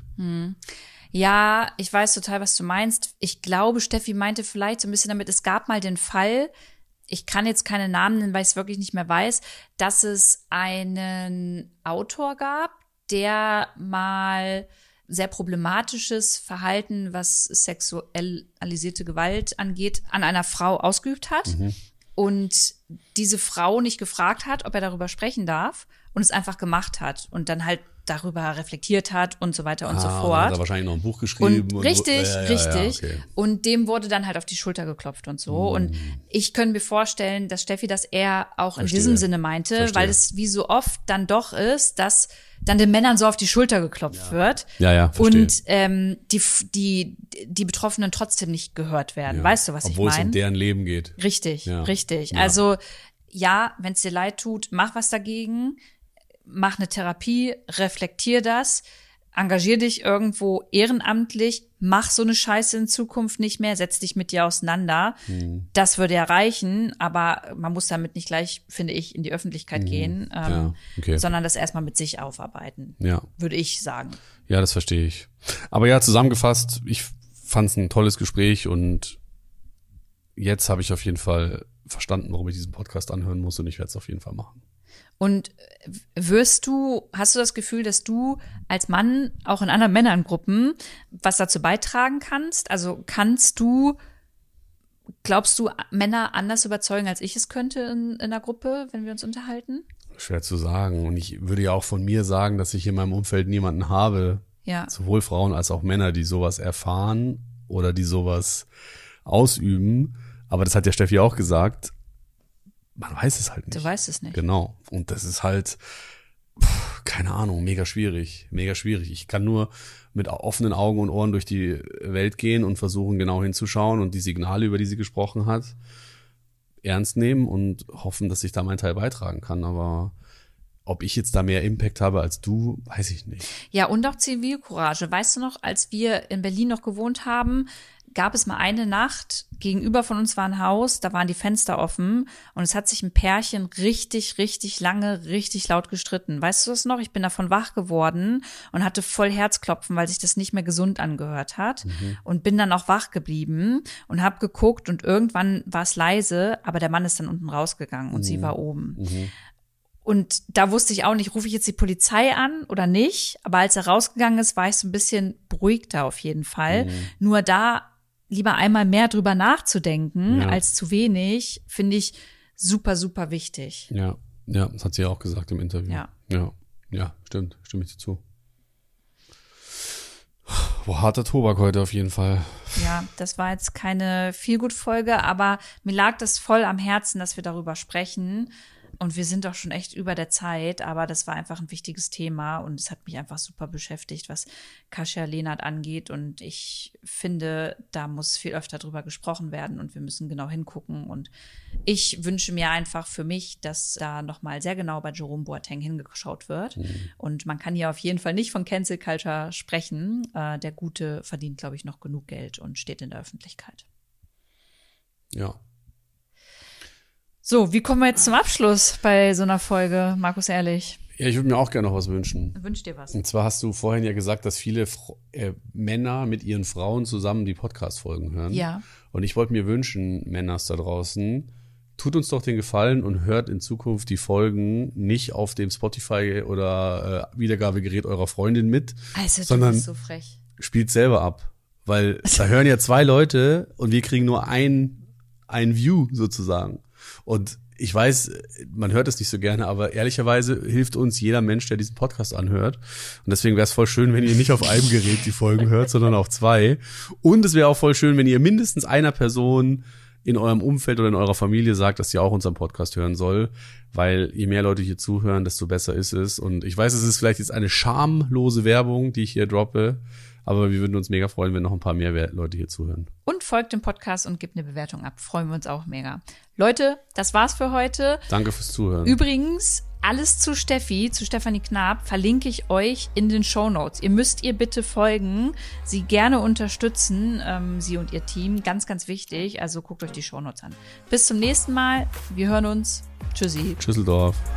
Ja, ich weiß total, was du meinst. Ich glaube, Steffi meinte vielleicht so ein bisschen damit, es gab mal den Fall, ich kann jetzt keine Namen nennen, weil ich es wirklich nicht mehr weiß, dass es einen Autor gab, der mal sehr problematisches Verhalten, was sexualisierte Gewalt angeht, an einer Frau ausgeübt hat. Und diese Frau nicht gefragt hat, ob er darüber sprechen darf und es einfach gemacht hat und dann halt darüber reflektiert hat und so weiter und so fort. Hat er wahrscheinlich noch ein Buch geschrieben. Und richtig. Okay. Und dem wurde dann halt auf die Schulter geklopft und so. Und ich könnte mir vorstellen, dass Steffi das eher auch in diesem Sinne meinte, weil es wie so oft dann doch ist, dass dann den Männern so auf die Schulter geklopft wird. Ja, verstehe. Und die Betroffenen trotzdem nicht gehört werden. Weißt du, was ich meine? Obwohl es um deren Leben geht. Richtig. Also ja, wenn es dir leid tut, mach was dagegen. Mach eine Therapie, reflektier das, engagier dich irgendwo ehrenamtlich, mach so eine Scheiße in Zukunft nicht mehr, setz dich mit dir auseinander. Das würde ja reichen, aber man muss damit nicht gleich, finde ich, in die Öffentlichkeit gehen, sondern das erstmal mit sich aufarbeiten, würde ich sagen. Ja, das verstehe ich. Aber ja, zusammengefasst, ich fand es ein tolles Gespräch und jetzt habe ich auf jeden Fall verstanden, warum ich diesen Podcast anhören muss und ich werde es auf jeden Fall machen. Und hast du das Gefühl, dass du als Mann auch in anderen Männergruppen was dazu beitragen kannst? Also glaubst du, Männer anders überzeugen, als ich es könnte in einer Gruppe, wenn wir uns unterhalten? Schwer zu sagen. Und ich würde ja auch von mir sagen, dass ich in meinem Umfeld niemanden habe, sowohl Frauen als auch Männer, die sowas erfahren oder die sowas ausüben. Aber das hat ja Steffi auch gesagt. Man weiß es halt nicht. Du weißt es nicht. Genau. Und das ist halt, keine Ahnung, mega schwierig. Ich kann nur mit offenen Augen und Ohren durch die Welt gehen und versuchen, genau hinzuschauen und die Signale, über die sie gesprochen hat, ernst nehmen und hoffen, dass ich da meinen Teil beitragen kann. Aber ob ich jetzt da mehr Impact habe als du, weiß ich nicht. Ja, und auch Zivilcourage. Weißt du noch, als wir in Berlin noch gewohnt haben, gab es mal eine Nacht, gegenüber von uns war ein Haus, da waren die Fenster offen und es hat sich ein Pärchen richtig, richtig lange, richtig laut gestritten. Weißt du das noch? Ich bin davon wach geworden und hatte voll Herzklopfen, weil sich das nicht mehr gesund angehört hat und bin dann auch wach geblieben und habe geguckt und irgendwann war es leise, aber der Mann ist dann unten rausgegangen und sie war oben. Und da wusste ich auch nicht, rufe ich jetzt die Polizei an oder nicht? Aber als er rausgegangen ist, war ich so ein bisschen beruhigter auf jeden Fall. Nur da lieber einmal mehr drüber nachzudenken als zu wenig, finde ich super, super wichtig. Ja, das hat sie ja auch gesagt im Interview. Ja, stimmt, stimme ich dir zu. Boah, harter Tobak heute auf jeden Fall. Ja, das war jetzt keine Feelgood-Folge, aber mir lag das voll am Herzen, dass wir darüber sprechen. Und wir sind auch schon echt über der Zeit, aber das war einfach ein wichtiges Thema und es hat mich einfach super beschäftigt, was Kasia Lehnert angeht. Und ich finde, da muss viel öfter drüber gesprochen werden und wir müssen genau hingucken. Und ich wünsche mir einfach für mich, dass da nochmal sehr genau bei Jerome Boateng hingeschaut wird. Und man kann hier auf jeden Fall nicht von Cancel Culture sprechen. Der Gute verdient, glaube ich, noch genug Geld und steht in der Öffentlichkeit. Ja. So, wie kommen wir jetzt zum Abschluss bei so einer Folge, Markus Ehrlich? Ja, ich würde mir auch gerne noch was wünschen. Wünsch dir was. Und zwar hast du vorhin ja gesagt, dass viele Männer mit ihren Frauen zusammen die Podcast-Folgen hören. Ja. Und ich wollte mir wünschen, Männers da draußen, tut uns doch den Gefallen und hört in Zukunft die Folgen nicht auf dem Spotify oder Wiedergabegerät eurer Freundin mit, Also, sondern du bist so frech. spielt selber ab. Weil da hören ja 2 Leute und wir kriegen nur ein View sozusagen. Und ich weiß, man hört es nicht so gerne, aber ehrlicherweise hilft uns jeder Mensch, der diesen Podcast anhört. Und deswegen wäre es voll schön, wenn ihr nicht auf einem Gerät die Folgen hört, sondern auf 2. Und es wäre auch voll schön, wenn ihr mindestens einer Person in eurem Umfeld oder in eurer Familie sagt, dass sie auch unseren Podcast hören soll. Weil je mehr Leute hier zuhören, desto besser ist es. Und ich weiß, es ist vielleicht jetzt eine schamlose Werbung, die ich hier droppe. Aber wir würden uns mega freuen, wenn noch ein paar mehr Leute hier zuhören. Und folgt dem Podcast und gebt eine Bewertung ab. Freuen wir uns auch mega. Leute, das war's für heute. Danke fürs Zuhören. Übrigens, alles zu Steffi, zu Stefanie Knaap, verlinke ich euch in den Shownotes. Ihr müsst ihr bitte folgen, sie gerne unterstützen, sie und ihr Team. Ganz, ganz wichtig. Also guckt euch die Shownotes an. Bis zum nächsten Mal. Wir hören uns. Tschüssi. Tschüsseldorf.